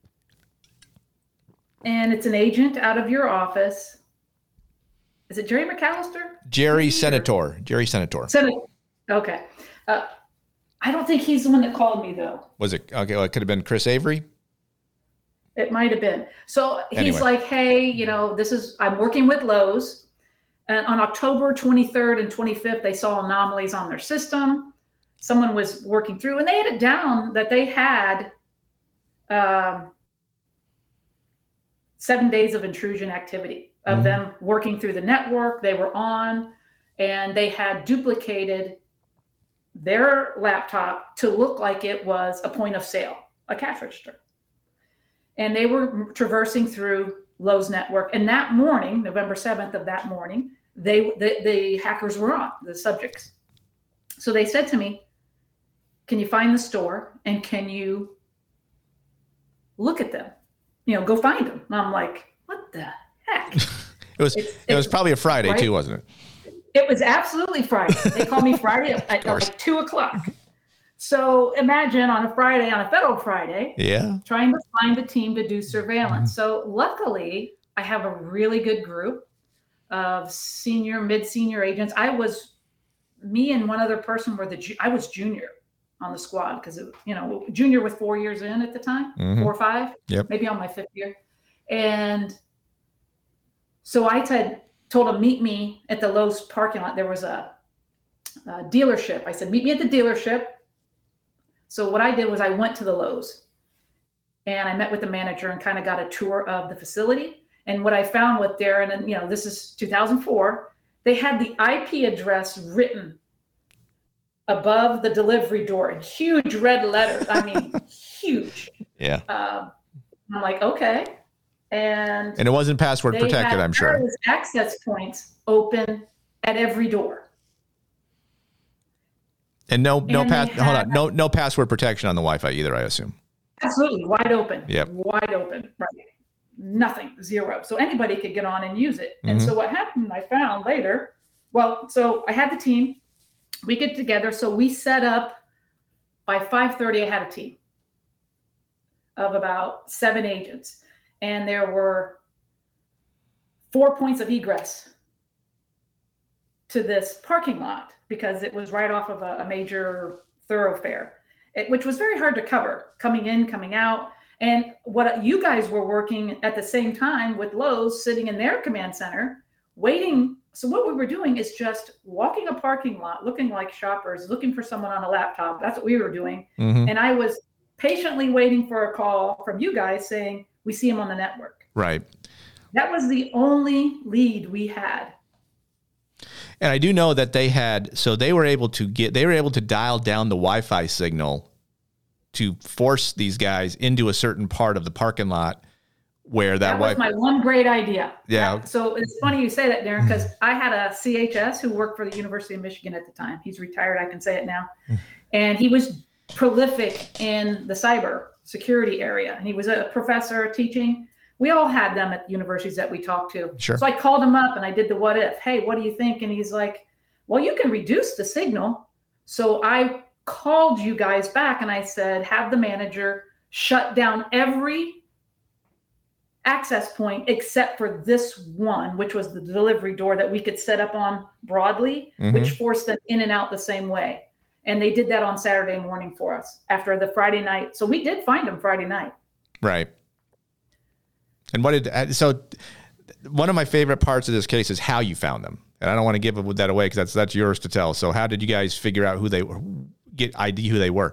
and it's an agent out of your office. Is it Jerry McAllister? Jerry Senator. Okay. I don't think he's the one that called me though. Was it? Okay. Well, it could have been Chris Avery. It might have been. So he's like, hey, I'm working with Lowe's. And on October 23rd and 25th, they saw anomalies on their system. Someone was working through and they had it down that they had 7 days of intrusion activity of them working through the network. They were on and they had duplicated their laptop to look like it was a point of sale, a cash register. And they were traversing through Lowe's network. And that morning, November 7th of that morning, the hackers were on, the subjects. So they said to me, can you find the store and can you look at them? Go find them. And I'm like, what the heck? It was probably a Friday too, wasn't it? It was absolutely Friday. They called me Friday at like 2:00. So imagine on a Friday, on a federal Friday, trying to find a team to do surveillance. So luckily, I have a really good group of senior, mid-senior agents. Me and one other person I was junior on the squad because, junior with 4 years in at the time, 4 or 5, maybe on my 5th year. And so I told him, meet me at the Lowe's parking lot. There was a dealership. I said, meet me at the dealership. So what I did was I went to the Lowe's and I met with the manager and kind of got a tour of the facility. And what I found with there, and this is 2004, they had the IP address written above the delivery door in huge red letters. I mean, huge. Yeah. I'm like, okay. And it wasn't password protected, I'm sure. Access points open at every door. And no password protection on the Wi-Fi either, I assume. Absolutely, wide open. Yep. Wide open, right. Nothing, zero. So anybody could get on and use it. And so what happened, I found later, so I had the team, we get together. So we set up, by 5:30, I had a team of about 7 agents. And there were 4 points of egress to this parking lot because it was right off of a major thoroughfare, which was very hard to cover, coming in, coming out. And what you guys were working at the same time with Lowe's, sitting in their command center, waiting. So what we were doing is just walking a parking lot, looking like shoppers, looking for someone on a laptop. That's what we were doing. And I was patiently waiting for a call from you guys saying, we see him on the network. Right. That was the only lead we had. And I do know that they were able to dial down the Wi-Fi signal to force these guys into a certain part of the parking lot where that was my one great idea. Yeah. So it's funny you say that, Darren, because I had a CHS who worked for the University of Michigan at the time. He's retired. I can say it now. And he was prolific in the cyber security area. And he was a professor teaching. We all had them at the universities that we talked to. Sure. So I called him up and I did the what if. Hey, what do you think? And he's like, well, you can reduce the signal. So I called you guys back and I said, have the manager shut down every access point except for this one, which was the delivery door that we could set up on broadly, which forced them in and out the same way. And they did that on Saturday morning for us after the Friday night. So we did find them Friday night. Right. And so one of my favorite parts of this case is how you found them. And I don't want to give that away because that's yours to tell. So how did you guys figure out who they were, get ID who they were?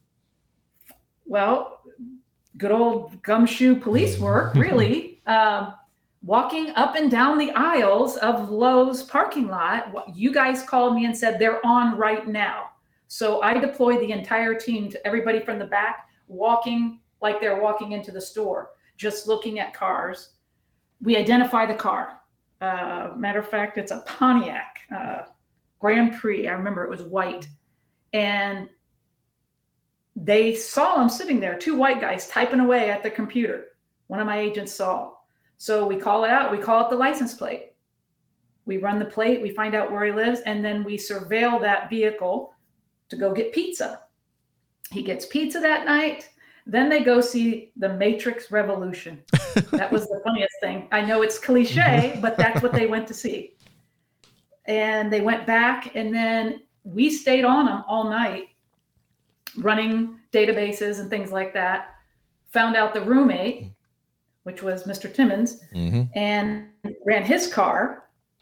Well, good old gumshoe police work, really. Walking up and down the aisles of Lowe's parking lot, you guys called me and said they're on right now. So I deployed the entire team to everybody from the back, walking like they're walking into the store, just looking at cars. We identify the car. Matter of fact, it's a Pontiac Grand Prix. I remember it was white. And they saw him sitting there, 2 white guys typing away at the computer. One of my agents saw. So we call it out. We call it the license plate. We run the plate. We find out where he lives. And then we surveil that vehicle to go get pizza. He gets pizza that night. Then they go see The Matrix Revolution. That was the funniest thing. I know it's cliche, but that's what they went to see. And they went back, and then we stayed on them all night, running databases and things like that. Found out the roommate, which was Mr. Timmons, and ran his car.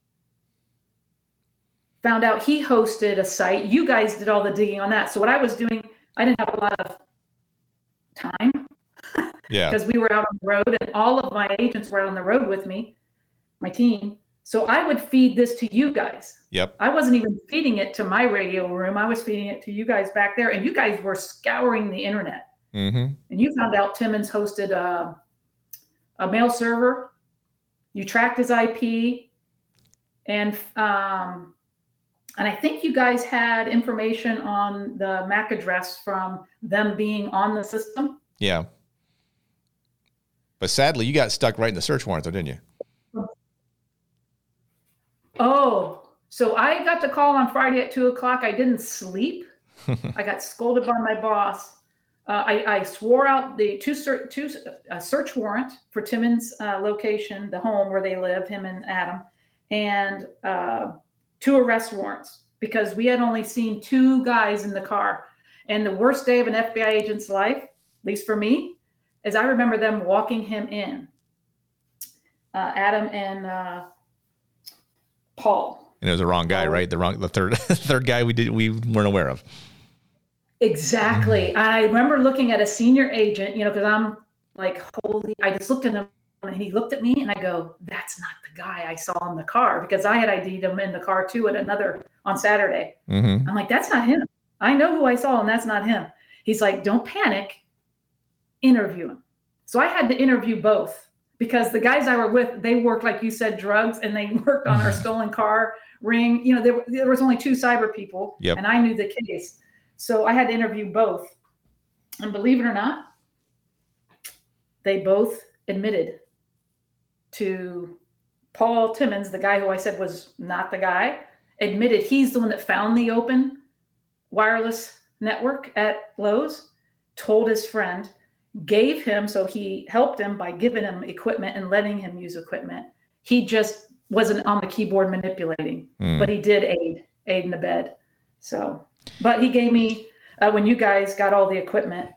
Found out he hosted a site. You guys did all the digging on that. So what I was doing, I didn't have a lot of time. Yeah. Because we were out on the road and all of my agents were out on the road with me, my team. So I would feed this to you guys. Yep. I wasn't even feeding it to my radio room. I was feeding it to you guys back there, and you guys were scouring the internet. And you found out Timmons hosted a mail server. You tracked his IP, and I think you guys had information on the MAC address from them being on the system. Yeah. But sadly, you got stuck right in the search warrant, though, didn't you? Oh, so I got the call on Friday at 2:00. I didn't sleep. I got scolded by my boss. I swore out the search warrant for Timmons' location, the home where they live, him and Adam, and 2 arrest warrants because we had only seen 2 guys in the car. And the worst day of an FBI agent's life, at least for me, is I remember them walking him in, Adam and Paul. And it was the wrong guy, right? The third guy we weren't aware of. Exactly. I remember looking at a senior agent, because I'm like, I just looked at him and he looked at me and I go, that's not the guy I saw in the car, because I had ID'd him in the car too at another on Saturday. I'm like, that's not him. I know who I saw and that's not him. He's like, don't panic, interview him. So I had to interview both. because the guys I were with, they worked, like you said, drugs, and they worked on our stolen car ring. You know, there was only 2 cyber people, Yep. and I knew the case. So I had to interview both. And believe it or not, they both admitted to Paul Timmons, the guy who I said was not the guy, admitted he's the one that found the open wireless network at Lowe's, told his friend, gave him, so he helped him by giving him equipment and letting him use equipment. He just wasn't on the keyboard manipulating, but he did aid and abet. So, but he gave me, when you guys got all the equipment,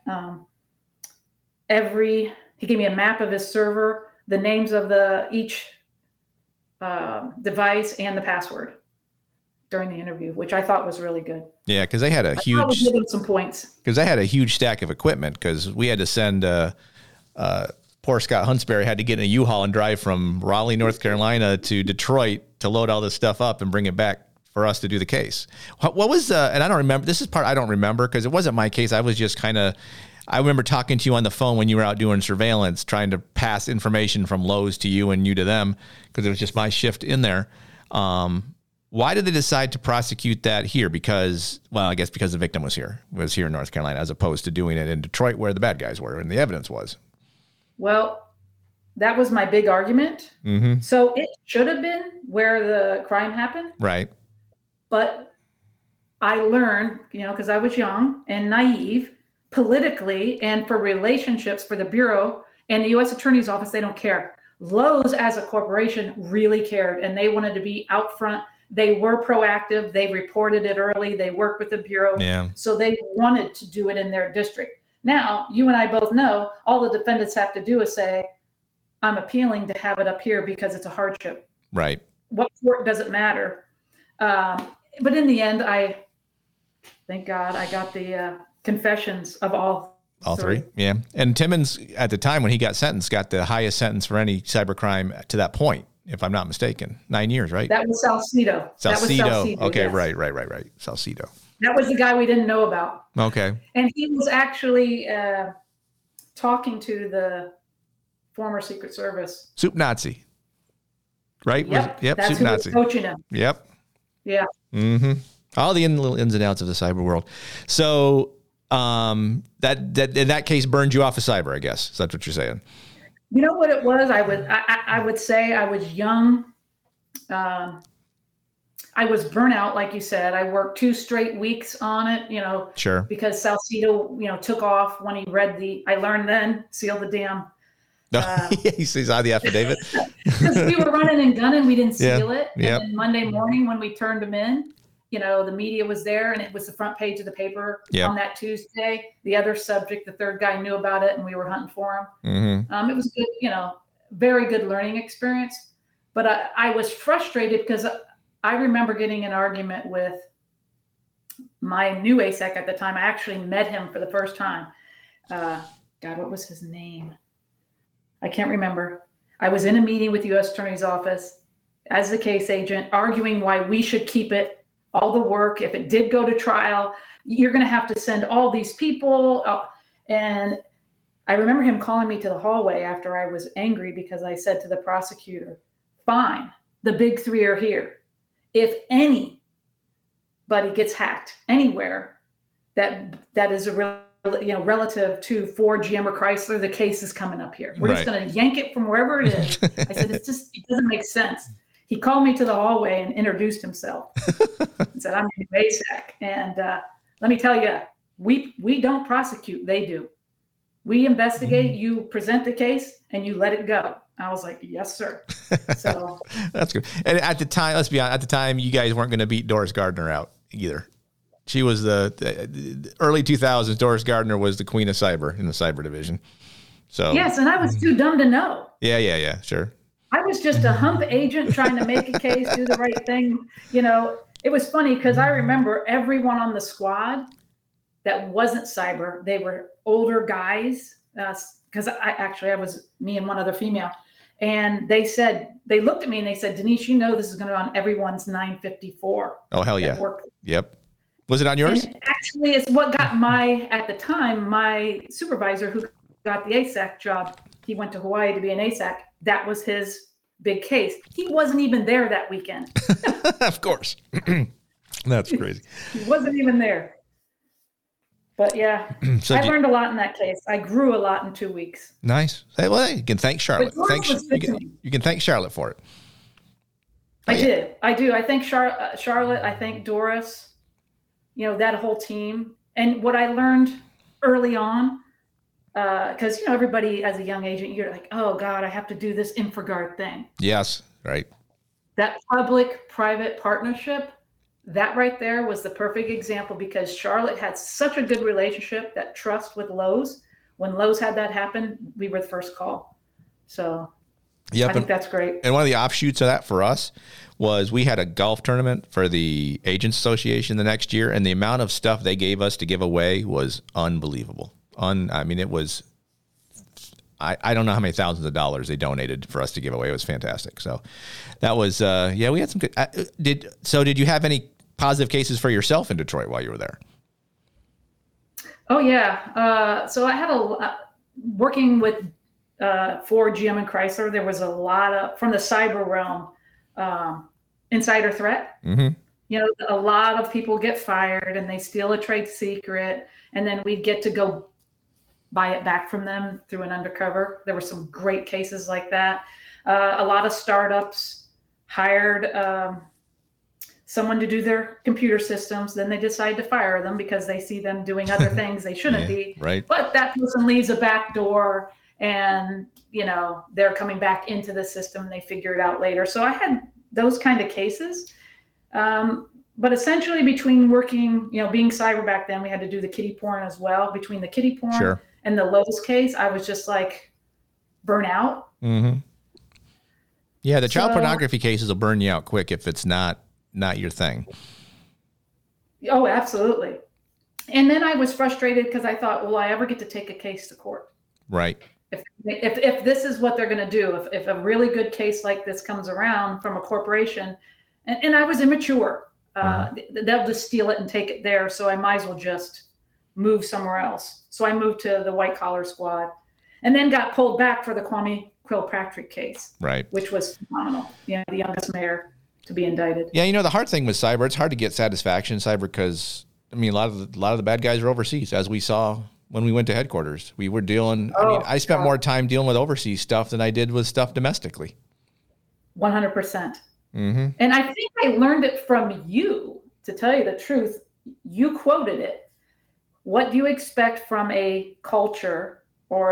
he gave me a map of his server, the names of each device, and the password during the interview, which I thought was really good. Yeah, because they had a huge. I was giving some points. Because they had a huge stack of equipment. Because we had to send. Poor Scott Huntsberry had to get in a U-Haul and drive from Raleigh, North Carolina, to Detroit to load all this stuff up and bring it back for us to do the case. What was and I don't remember. This is part I don't remember because it wasn't my case. I was just kind of. I remember talking to you on the phone when you were out doing surveillance, trying to pass information from Lowe's to you and you to them because it was just my shift in there. Why did they decide to prosecute that here? Because, well, I guess because the victim was here in North Carolina, as opposed to doing it in Detroit where the bad guys were and the evidence was. Well, that was my big argument. Mm-hmm. So it should have been where the crime happened. Right. But I learned, because I was young and naive politically and for relationships for the Bureau and the U.S. Attorney's Office, they don't care. Lowe's as a corporation really cared, and they wanted to be out front. They were proactive. They reported it early. They worked with the Bureau. Yeah. So they wanted to do it in their district. Now, you and I both know all the defendants have to do is say, I'm appealing to have it up here because it's a hardship. Right. What court doesn't matter. But in the end, thank God, I got the confessions of all three. Yeah. And Timmons, at the time when he got sentenced, got the highest sentence for any cybercrime to that point, if I'm not mistaken. 9 years, right? That was Salcido. Salcido. Okay, yes. Right. Salcido. That was the guy we didn't know about. Okay. And he was actually talking to the former Secret Service. Soup Nazi. Right? Yep. That's Soup who Nazi. Was coaching him. Yep. Yeah. Mm-hmm. All the little ins and outs of the cyber world. So that in that case burned you off of cyber, I guess. That's what you're saying. You know what it was? I would say I was young. I was burnt out, like you said. I worked 2 straight weeks on it, Sure. Because Salcido, took off when he read I learned then, seal the damn. He saw the affidavit. Because we were running and gunning, we didn't seal it. And Yep. then Monday morning when we turned them in, the media was there and it was the front page of the paper on that Tuesday. The other subject, the third guy knew about it and we were hunting for him. Mm-hmm. It was good, very good learning experience. But I was frustrated because I remember getting an argument with my new ASEC at the time. I actually met him for the first time. God, what was his name? I can't remember. I was in a meeting with the U.S. Attorney's Office as the case agent, arguing why we should keep it, all the work. If it did go to trial, you're going to have to send all these people. And I remember him calling me to the hallway after I was angry because I said to the prosecutor, fine, the big 3 are here. If anybody gets hacked anywhere, that is a real, relative to Ford, GM, or Chrysler, the case is coming up here. We're just going to yank it from wherever it is. I said, it doesn't make sense. He called me to the hallway and introduced himself and said, I'm ASEC. And let me tell you, we don't prosecute, they do. We investigate, you present the case, and you let it go. I was like, yes, sir. So that's good. And at the time, let's be honest, at the time, you guys weren't going to beat Doris Gardner out either. She was the early 2000s. Doris Gardner was the queen of cyber in the cyber division. So yes, and I was too dumb to know. Yeah, sure. I was just a hump agent trying to make a case, do the right thing. It was funny because I remember everyone on the squad that wasn't cyber. They were older guys because I was me and one other female. And they looked at me and they said, Denise, this is going to be on everyone's 954. Oh, hell yeah. Yep. Was it on yours? And actually, it's what got at the time, my supervisor who got the ASEC job. He went to Hawaii to be an ASEC. that was his big case. He wasn't even there that weekend. Of course. That's crazy. He wasn't even there. But yeah, So I learned a lot in that case. I grew a lot in 2 weeks. Nice. Hey, well, you can thank Charlotte. You can thank Charlotte for it. I do. I thank Charlotte. I thank Doris, that whole team. And what I learned early on, because, everybody as a young agent, you're like, oh God, I have to do this InfraGard thing. Yes. Right. That public-private partnership, that right there was the perfect example, because Charlotte had such a good relationship, that trust with Lowe's. When Lowe's had that happen, we were the first call. So I think that's great. And one of the offshoots of that for us was we had a golf tournament for the Agents Association the next year, and the amount of stuff they gave us to give away was unbelievable. It was, I don't know how many thousands of dollars they donated for us to give away. It was fantastic. So that was, we had some good, did you have any positive cases for yourself in Detroit while you were there? Oh yeah. So I had working with Ford, GM, and Chrysler, there was a lot of, from the cyber realm, insider threat. Mm-hmm. A lot of people get fired and they steal a trade secret, and then we get to go buy it back from them through an undercover. There were some great cases like that. A lot of startups hired someone to do their computer systems. Then they decide to fire them because they see them doing other things they shouldn't be. Right. But that person leaves a back door, and they're coming back into the system, and they figure it out later. So I had those kind of cases. But essentially, between working, being cyber back then, we had to do the kiddie porn as well. Between the kiddie porn and the Lowe's case, I was just like burn out. Mm-hmm. Yeah, the child pornography cases will burn you out quick if it's not your thing. Oh, absolutely. And then I was frustrated because I thought, will I ever get to take a case to court? Right. If this is what they're going to do, if a really good case like this comes around from a corporation, and I was immature, they'll just steal it and take it there. So I might as well just move somewhere else. So I moved to the white collar squad, and then got pulled back for the Kwame Kilpatrick case, right? Which was phenomenal. The youngest mayor to be indicted. Yeah, the hard thing with cyber, it's hard to get satisfaction in cyber because a lot of the bad guys are overseas, as we saw when we went to headquarters. We were dealing. I spent more time dealing with overseas stuff than I did with stuff domestically. 100%. Mm-hmm. And I think I learned it from you. To tell you the truth, you quoted it. What do you expect from a culture or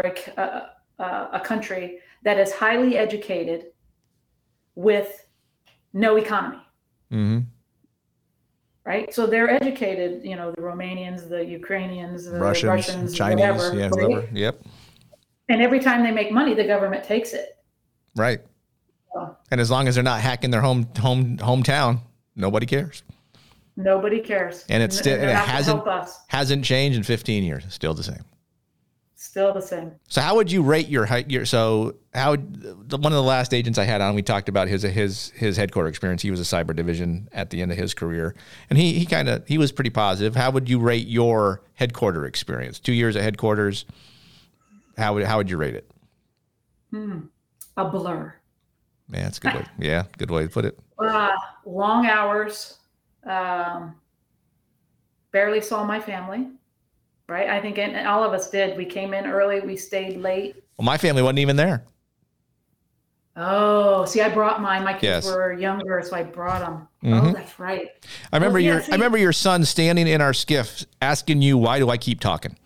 a country that is highly educated with no economy? Mm-hmm. Right? So they're educated, the Romanians, the Ukrainians, the Russians, Chinese, whatever. Yeah, whoever. Yep. And every time they make money, the government takes it. Right. So, and as long as they're not hacking their hometown, nobody cares. Nobody cares. And it hasn't changed in 15 years. It's still the same. Still the same. So how would you rate one of the last agents I had on, we talked about his headquarter experience. He was a cyber division at the end of his career, and he was pretty positive. How would you rate your headquarter experience? 2 years at headquarters. How would you rate it? A blur. Yeah, that's a good way. Yeah, good way to put it. Long hours. Barely saw my family. Right. I think and all of us did. We came in early. We stayed late. Well, my family wasn't even there. Oh, see, I brought mine. My kids were younger, so I brought them. Mm-hmm. Oh, that's right. I remember I remember your son standing in our skiff asking you, "Why do I keep talking?"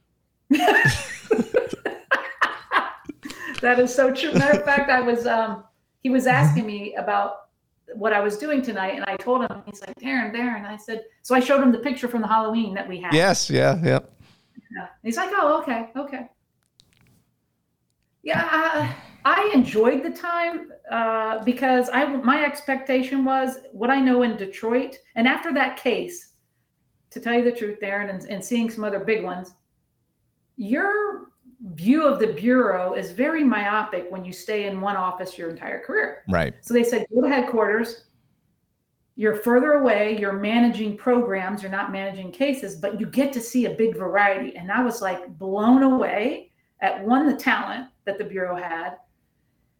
That is so true. Matter of fact, he was asking me about what I was doing tonight, and I told him. He's like, Darren. I said, so I showed him the picture from the Halloween that we had. Yes, yeah. He's like, oh, okay. Yeah, I enjoyed the time because my expectation was what I know in Detroit, and after that case, to tell you the truth, Darren, and seeing some other big ones, your view of the bureau is very myopic when you stay in one office your entire career. Right. So they said, go to headquarters. You're further away. You're managing programs. You're not managing cases, but you get to see a big variety. And I was like blown away at the talent that the bureau had,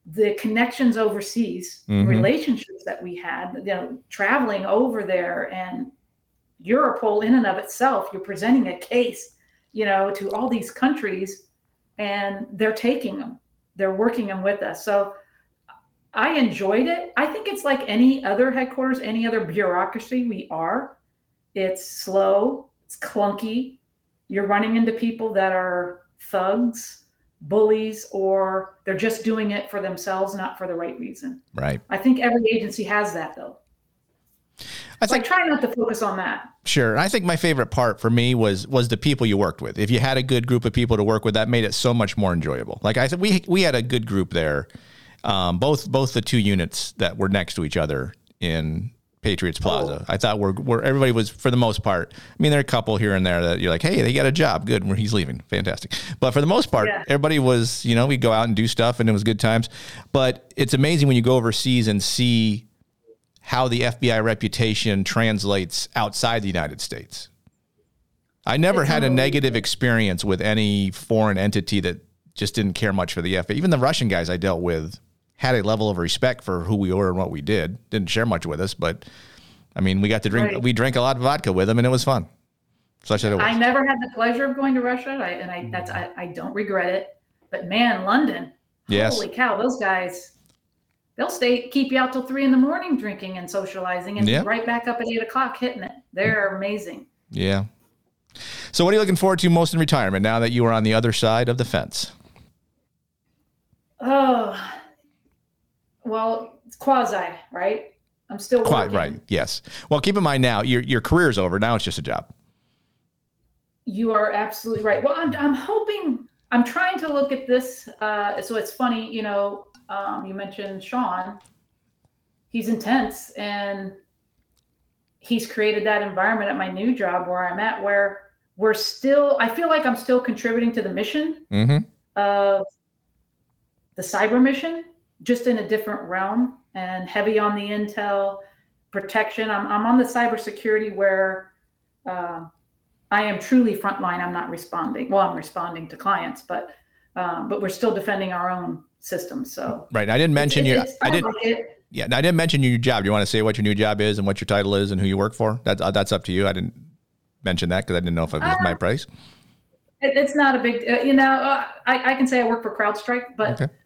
the connections overseas, relationships that we had, traveling over there, and Europol in and of itself, you're presenting a case, to all these countries, and they're taking them, they're working them with us. So I enjoyed it. I think it's like any other headquarters, any other bureaucracy it's slow, it's clunky. You're running into people that are thugs, bullies, or they're just doing it for themselves, not for the right reason. Right. I think every agency has that, though. I try not to focus on that. Sure. I think my favorite part for me was the people you worked with. If you had a good group of people to work with, that made it so much more enjoyable. Like I said, we had a good group there. Both the two units that were next to each other in Patriots Plaza. I thought where everybody was, for the most part. I mean, there are a couple here and there that you're like, hey, they got a job. Good. Where he's leaving. Fantastic. But for the most part, everybody was, we'd go out and do stuff and it was good times. But it's amazing when you go overseas and see how the FBI reputation translates outside the United States. I never had a negative experience with any foreign entity that just didn't care much for the FBI. Even the Russian guys I dealt with had a level of respect for who we were and what we did. Didn't share much with us, but I mean, we got to drink. Right. We drank a lot of vodka with them, and it was fun. Such that it was. I never had the pleasure of going to Russia, I don't regret it. But man, London, holy cow, those guys, they'll keep you out till 3 a.m. drinking and socializing, and be right back up at 8 o'clock hitting it. They're amazing. Yeah. So, what are you looking forward to most in retirement now that you are on the other side of the fence? Oh. Well, it's quasi, right? I'm still working. Quite right. Yes. Well, keep in mind now, your career's over. Now it's just a job. You are absolutely right. Well, I'm hoping. I'm trying to look at this. So it's funny, you mentioned Sean. He's intense, and he's created that environment at my new job where I'm at, where I feel like I'm still contributing to the mission of the cyber mission, just in a different realm, and heavy on the intel protection. I'm on the cybersecurity where I am truly frontline. I'm not responding. Well, I'm responding to clients, but we're still defending our own systems. So right. I didn't mention I didn't mention your job. Do you want to say what your new job is and what your title is and who you work for? That's up to you. I didn't mention that because I didn't know if it was my price. It's not a big. I can say I work for CrowdStrike, but. Okay.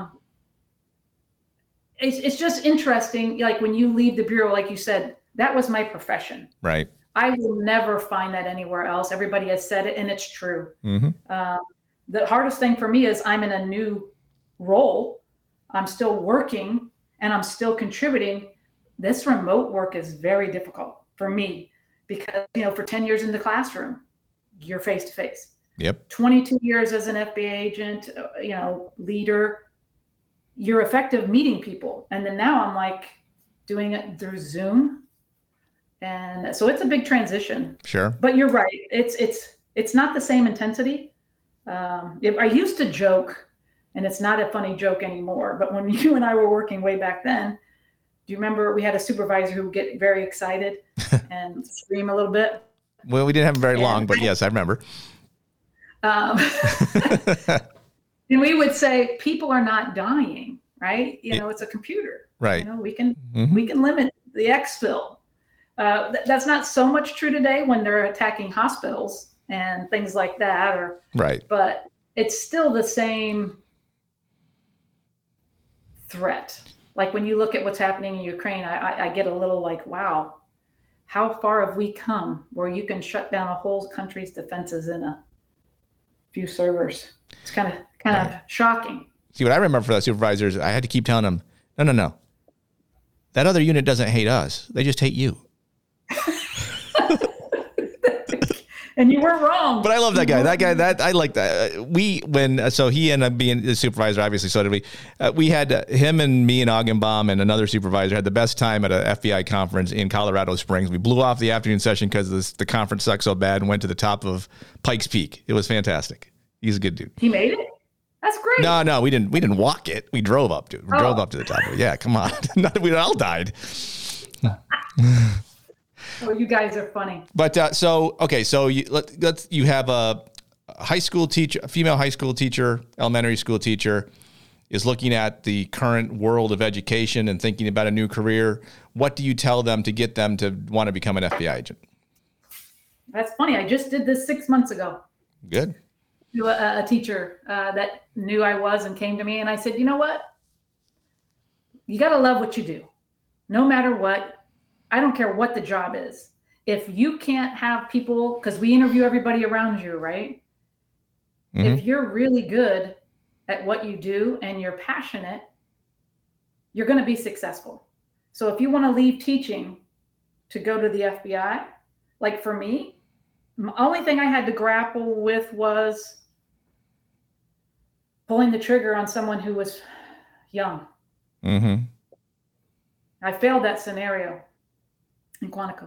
It's just interesting. Like when you leave the bureau, like you said, that was my profession. Right. I will never find that anywhere else. Everybody has said it, and it's true. The hardest thing for me is I'm in a new role. I'm still working, and I'm still contributing. This remote work is very difficult for me because, for 10 years in the classroom, you're face to face. Yep. 22 years as an FBI agent, leader. You're effective meeting people. And then now I'm like doing it through Zoom. And so it's a big transition. Sure. But you're right. It's not the same intensity. I used to joke, and it's not a funny joke anymore. But when you and I were working way back then, do you remember we had a supervisor who would get very excited and scream a little bit? Well, we didn't have him very long, but yes, I remember. And we would say, people are not dying, right? It's a computer. Right. We can limit the exfil. That's not so much true today when they're attacking hospitals and things like that. Right. But it's still the same threat. Like when you look at what's happening in Ukraine, I get a little like, wow, how far have we come where you can shut down a whole country's defenses in a few servers? It's kind of shocking. See, what I remember for the supervisors, I had to keep telling them, no. That other unit doesn't hate us. They just hate you. And you weren't wrong. But I love that guy. I like that. So he ended up being the supervisor, obviously, so did we. We had him and me and Augenbaum and another supervisor had the best time at an FBI conference in Colorado Springs. We blew off the afternoon session because the conference sucked so bad and went to the top of Pikes Peak. It was fantastic. He's a good dude. He made it? That's great. No, we didn't walk it. We drove up to it. We drove up to the top of it. Yeah, come on. We all died. Well, you guys are funny. But so you have a high school teacher, a female high school teacher, elementary school teacher. is looking at the current world of education and thinking about a new career, what do you tell them to get them to want to become an FBI agent? That's funny. I just did this 6 months ago. Good. To a teacher that knew I was and came to me, and I said, you know what? You got to love what you do. No matter what, I don't care what the job is. If you can't have people, because we interview everybody around you, right? Mm-hmm. If you're really good at what you do and you're passionate, you're going to be successful. So if you want to leave teaching to go to the FBI, like for me, the only thing I had to grapple with was pulling the trigger on someone who was young. Mm-hmm. I failed that scenario in Quantico.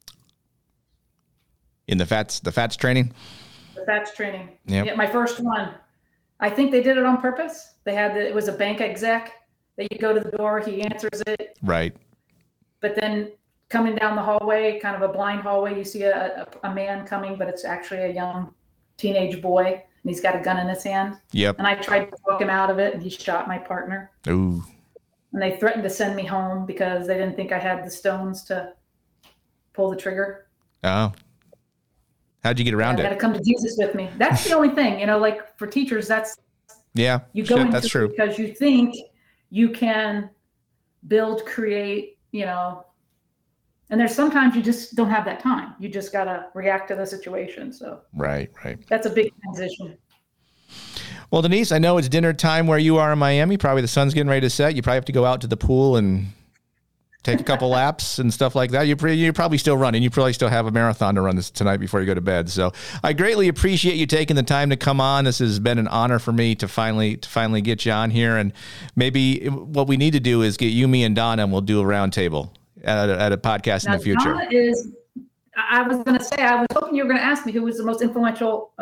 In the FATS training? The FATS training. Yep. Yeah, my first one. I think they did it on purpose. It was a bank exec that you go to the door, he answers it. Right. But then coming down the hallway, kind of a blind hallway, you see a man coming, but it's actually a young teenage boy, and he's got a gun in his hand. Yep. And I tried to talk him out of it, and he shot my partner. Ooh. And they threatened to send me home because they didn't think I had the stones to pull the trigger. Oh. How'd you get around it? I got to come to Jesus with me. That's the only thing, like for teachers, you go into that's true. Because you think you can build, create, and there's sometimes you just don't have that time. You just got to react to the situation. So right. That's a big transition. Well, Denise, I know it's dinner time where you are in Miami. Probably the sun's getting ready to set. You probably have to go out to the pool and take a couple laps and stuff like that. You're probably still running. You probably still have a marathon to run tonight before you go to bed. So I greatly appreciate you taking the time to come on. This has been an honor for me to finally get you on here. And maybe what we need to do is get you, me, and Donna, and we'll do a round table at a podcast in the future. Donna I was going to say, I was hoping you were going to ask me who was the most influential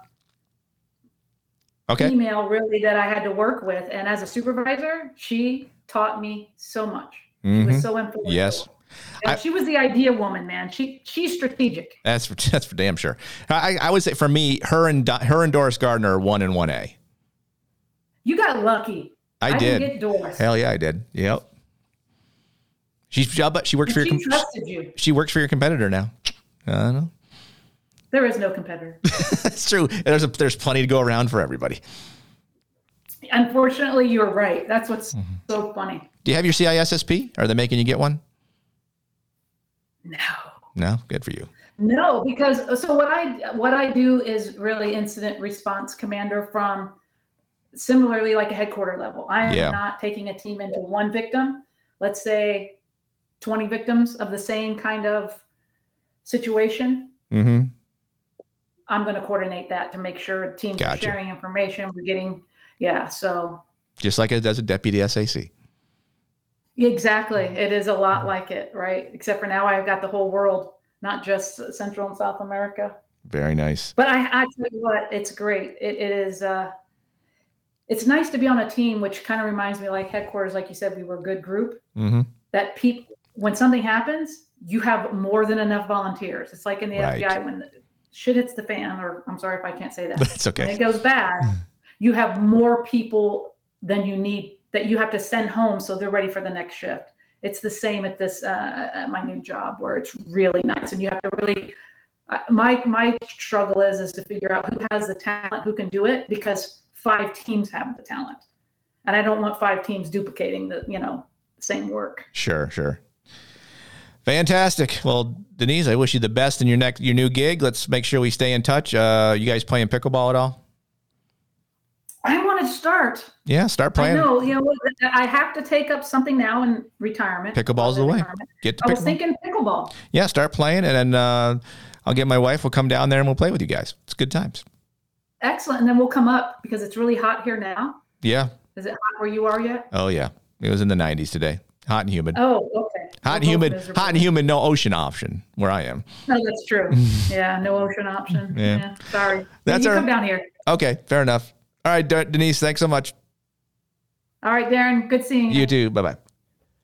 female really that I had to work with. And as a supervisor, she taught me so much. She was so influential. Yes. She was the idea woman, man. She's strategic. That's for damn sure. I would say for me, her and Doris Gardner are 1 and 1A. You got lucky. I did. Didn't get Doris. Hell yeah, I did. Yep. She works for your. She trusted you. She works for your competitor now. I don't know. There is no competitor. That's true. There's plenty to go around for everybody. Unfortunately, you're right. That's what's so funny. Do you have your CISSP? Are they making you get one? No. No? Good for you. No, because what I do is really incident response commander from similarly like a headquarter level. I am not taking a team into one victim. Let's say 20 victims of the same kind of situation. Mm-hmm. I'm going to coordinate that to make sure teams are sharing information. We're getting, so. Just like it does a deputy SAC. Exactly. It is a lot like it, right? Except for now I've got the whole world, not just Central and South America. Very nice. But I tell you what, it's great. It is, it's nice to be on a team, which kind of reminds me like headquarters, like you said, we were a good group. Mm-hmm. That people, when something happens, you have more than enough volunteers. It's like in the FBI when shit hits the fan, or I'm sorry if I can't say that. That's okay. When it goes bad, you have more people than you need that you have to send home so they're ready for the next shift. It's the same at this at my new job where it's really nice, and you have to really. My struggle is to figure out who has the talent, who can do it, because 5 teams have the talent, and I don't want 5 teams duplicating the same work. Sure. Fantastic. Well, Denise, I wish you the best in your new gig. Let's make sure we stay in touch. You guys playing pickleball at all? I want to start. Yeah, start playing. I know. I have to take up something now in retirement. Pickleball's the way. I was thinking pickleball. Yeah, start playing, and then I'll get my wife. We'll come down there and we'll play with you guys. It's good times. Excellent. And then we'll come up because it's really hot here now. Yeah. Is it hot where you are yet? Oh yeah, it was in the 90s today. Hot and humid. Oh, okay. Hot and humid. No ocean option where I am. No, that's true. Yeah, no ocean option. Yeah. Sorry. That's come down here. Okay, fair enough. All right, Denise, thanks so much. All right, Darren. Good seeing you. You too. Bye-bye.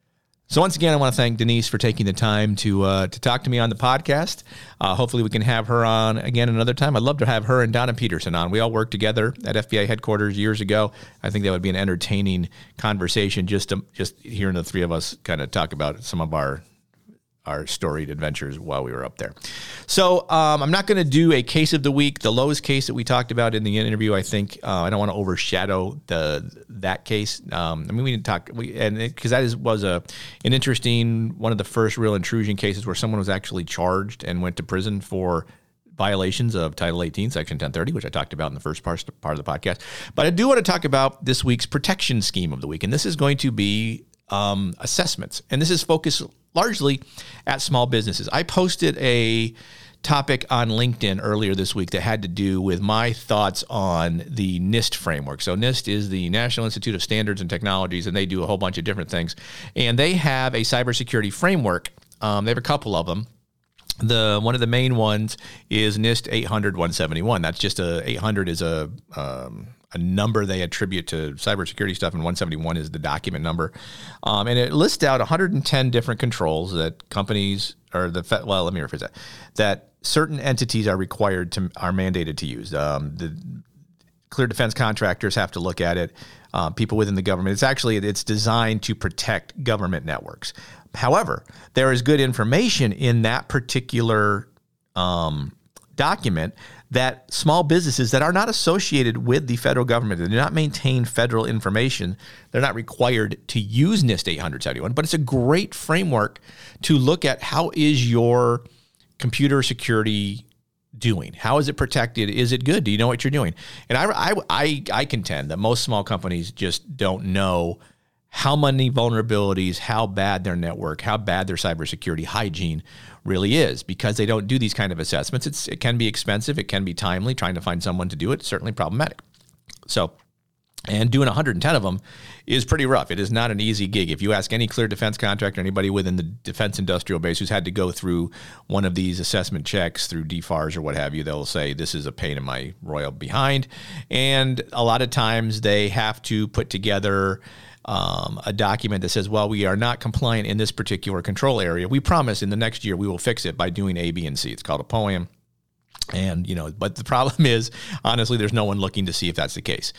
So once again, I want to thank Denise for taking the time to talk to me on the podcast. Hopefully we can have her on again another time. I'd love to have her and Donna Peterson on. We all worked together at FBI headquarters years ago. I think that would be an entertaining conversation, just hearing the three of us kind of talk about some of our storied adventures while we were up there. So I'm not going to do a case of the week. The Lowe's case that we talked about in the interview, I think I don't want to overshadow that case. We didn't talk, because that was an interesting, one of the first real intrusion cases where someone was actually charged and went to prison for violations of Title 18, Section 1030, which I talked about in the first part of the podcast. But I do want to talk about this week's protection scheme of the week, and this is going to be assessments, and this is focused largely at small businesses. I posted a topic on LinkedIn earlier this week that had to do with my thoughts on the NIST framework. So NIST is the National Institute of Standards and Technologies, and they do a whole bunch of different things. And they have a cybersecurity framework. They have a couple of them. One of the main ones is NIST 800-171. That's just 800 is a number they attribute to cybersecurity stuff, and 171 is the document number. And it lists out 110 different controls that companies, or let me rephrase that certain entities are mandated to use. The clear defense contractors have to look at it. People within the government. It's designed to protect government networks. However, there is good information in that particular document that small businesses that are not associated with the federal government, that do not maintain federal information, they're not required to use NIST 800-71, but it's a great framework to look at how is your computer security doing? How is it protected? Is it good? Do you know what you're doing? And I contend that most small companies just don't know how many vulnerabilities, how bad their network, how bad their cybersecurity hygiene really is, because they don't do these kind of assessments. It can be expensive. It can be timely. Trying to find someone to do it, certainly problematic. So, and doing 110 of them is pretty rough. It is not an easy gig. If you ask any clear defense contractor, anybody within the defense industrial base who's had to go through one of these assessment checks through DFARS or what have you, they'll say, this is a pain in my royal behind. And a lot of times they have to put together a document that says, well, we are not compliant in this particular control area. We promise in the next year we will fix it by doing A, B, and C. It's called a POAM. And, but the problem is, honestly, there's no one looking to see if that's the case.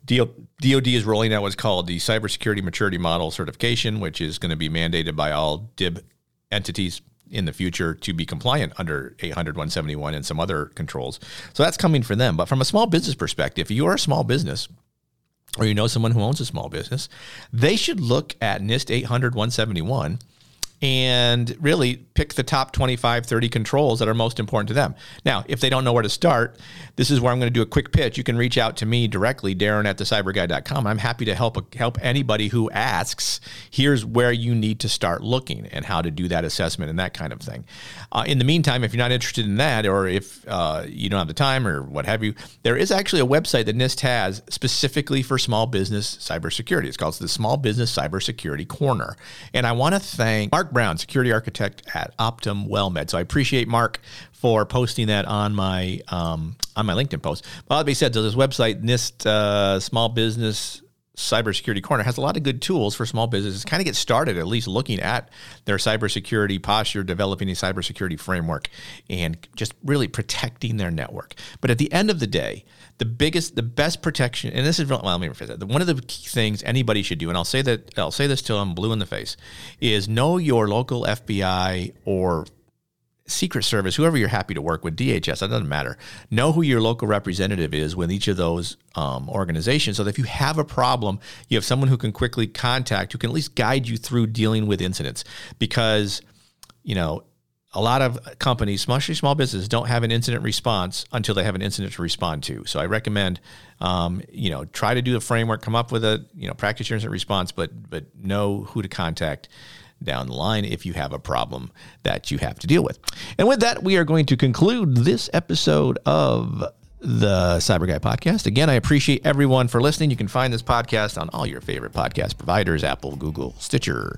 DOD is rolling out what's called the Cybersecurity Maturity Model Certification, which is going to be mandated by all DIB entities in the future to be compliant under 800-171 and some other controls. So that's coming for them. But from a small business perspective, if you are a small business, or you know someone who owns a small business, they should look at NIST 800-171 and really pick the top 25, 30 controls that are most important to them. Now, if they don't know where to start, this is where I'm going to do a quick pitch. You can reach out to me directly, Darren@thecyberguy.com. I'm happy to help anybody who asks, here's where you need to start looking and how to do that assessment and that kind of thing. In the meantime, if you're not interested in that, or if you don't have the time or what have you, there is actually a website that NIST has specifically for small business cybersecurity. It's called the Small Business Cybersecurity Corner. And I want to thank Mark Brown, security architect at Optum WellMed. So I appreciate Mark for posting that on my LinkedIn post. But that being said, so this website, NIST Small Business Cybersecurity Corner, has a lot of good tools for small businesses kind of get started, at least looking at their cybersecurity posture, developing a cybersecurity framework, and just really protecting their network. But at the end of the day, the best protection, and this is, well, let me rephrase that. One of the key things anybody should do, and I'll say this till I'm blue in the face, is know your local FBI or Secret Service, whoever you're happy to work with, DHS, it doesn't matter. Know who your local representative is with each of those organizations, so that if you have a problem, you have someone who can quickly contact, who can at least guide you through dealing with incidents. Because, a lot of companies, especially small businesses, don't have an incident response until they have an incident to respond to. So I recommend, try to do a framework, come up with a, practice your incident response, but know who to contact down the line if you have a problem that you have to deal with. And with that, we are going to conclude this episode of the Cyber Guy podcast. Again, I appreciate everyone for listening. You can find this podcast on all your favorite podcast providers: Apple, Google, Stitcher,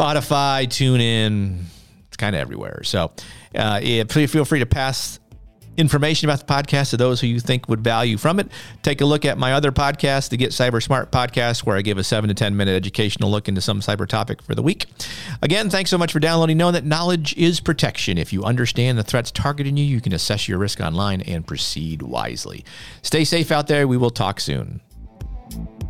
Spotify, TuneIn. It's kind of everywhere. So feel free to pass information about the podcast to those who you think would value from it. Take a look at my other podcast, the Get Cyber Smart podcast, where I give a 7 to 10 minute educational look into some cyber topic for the week. Again, thanks so much for downloading. Know that knowledge is protection. If you understand the threats targeting you, you can assess your risk online and proceed wisely. Stay safe out there. We will talk soon.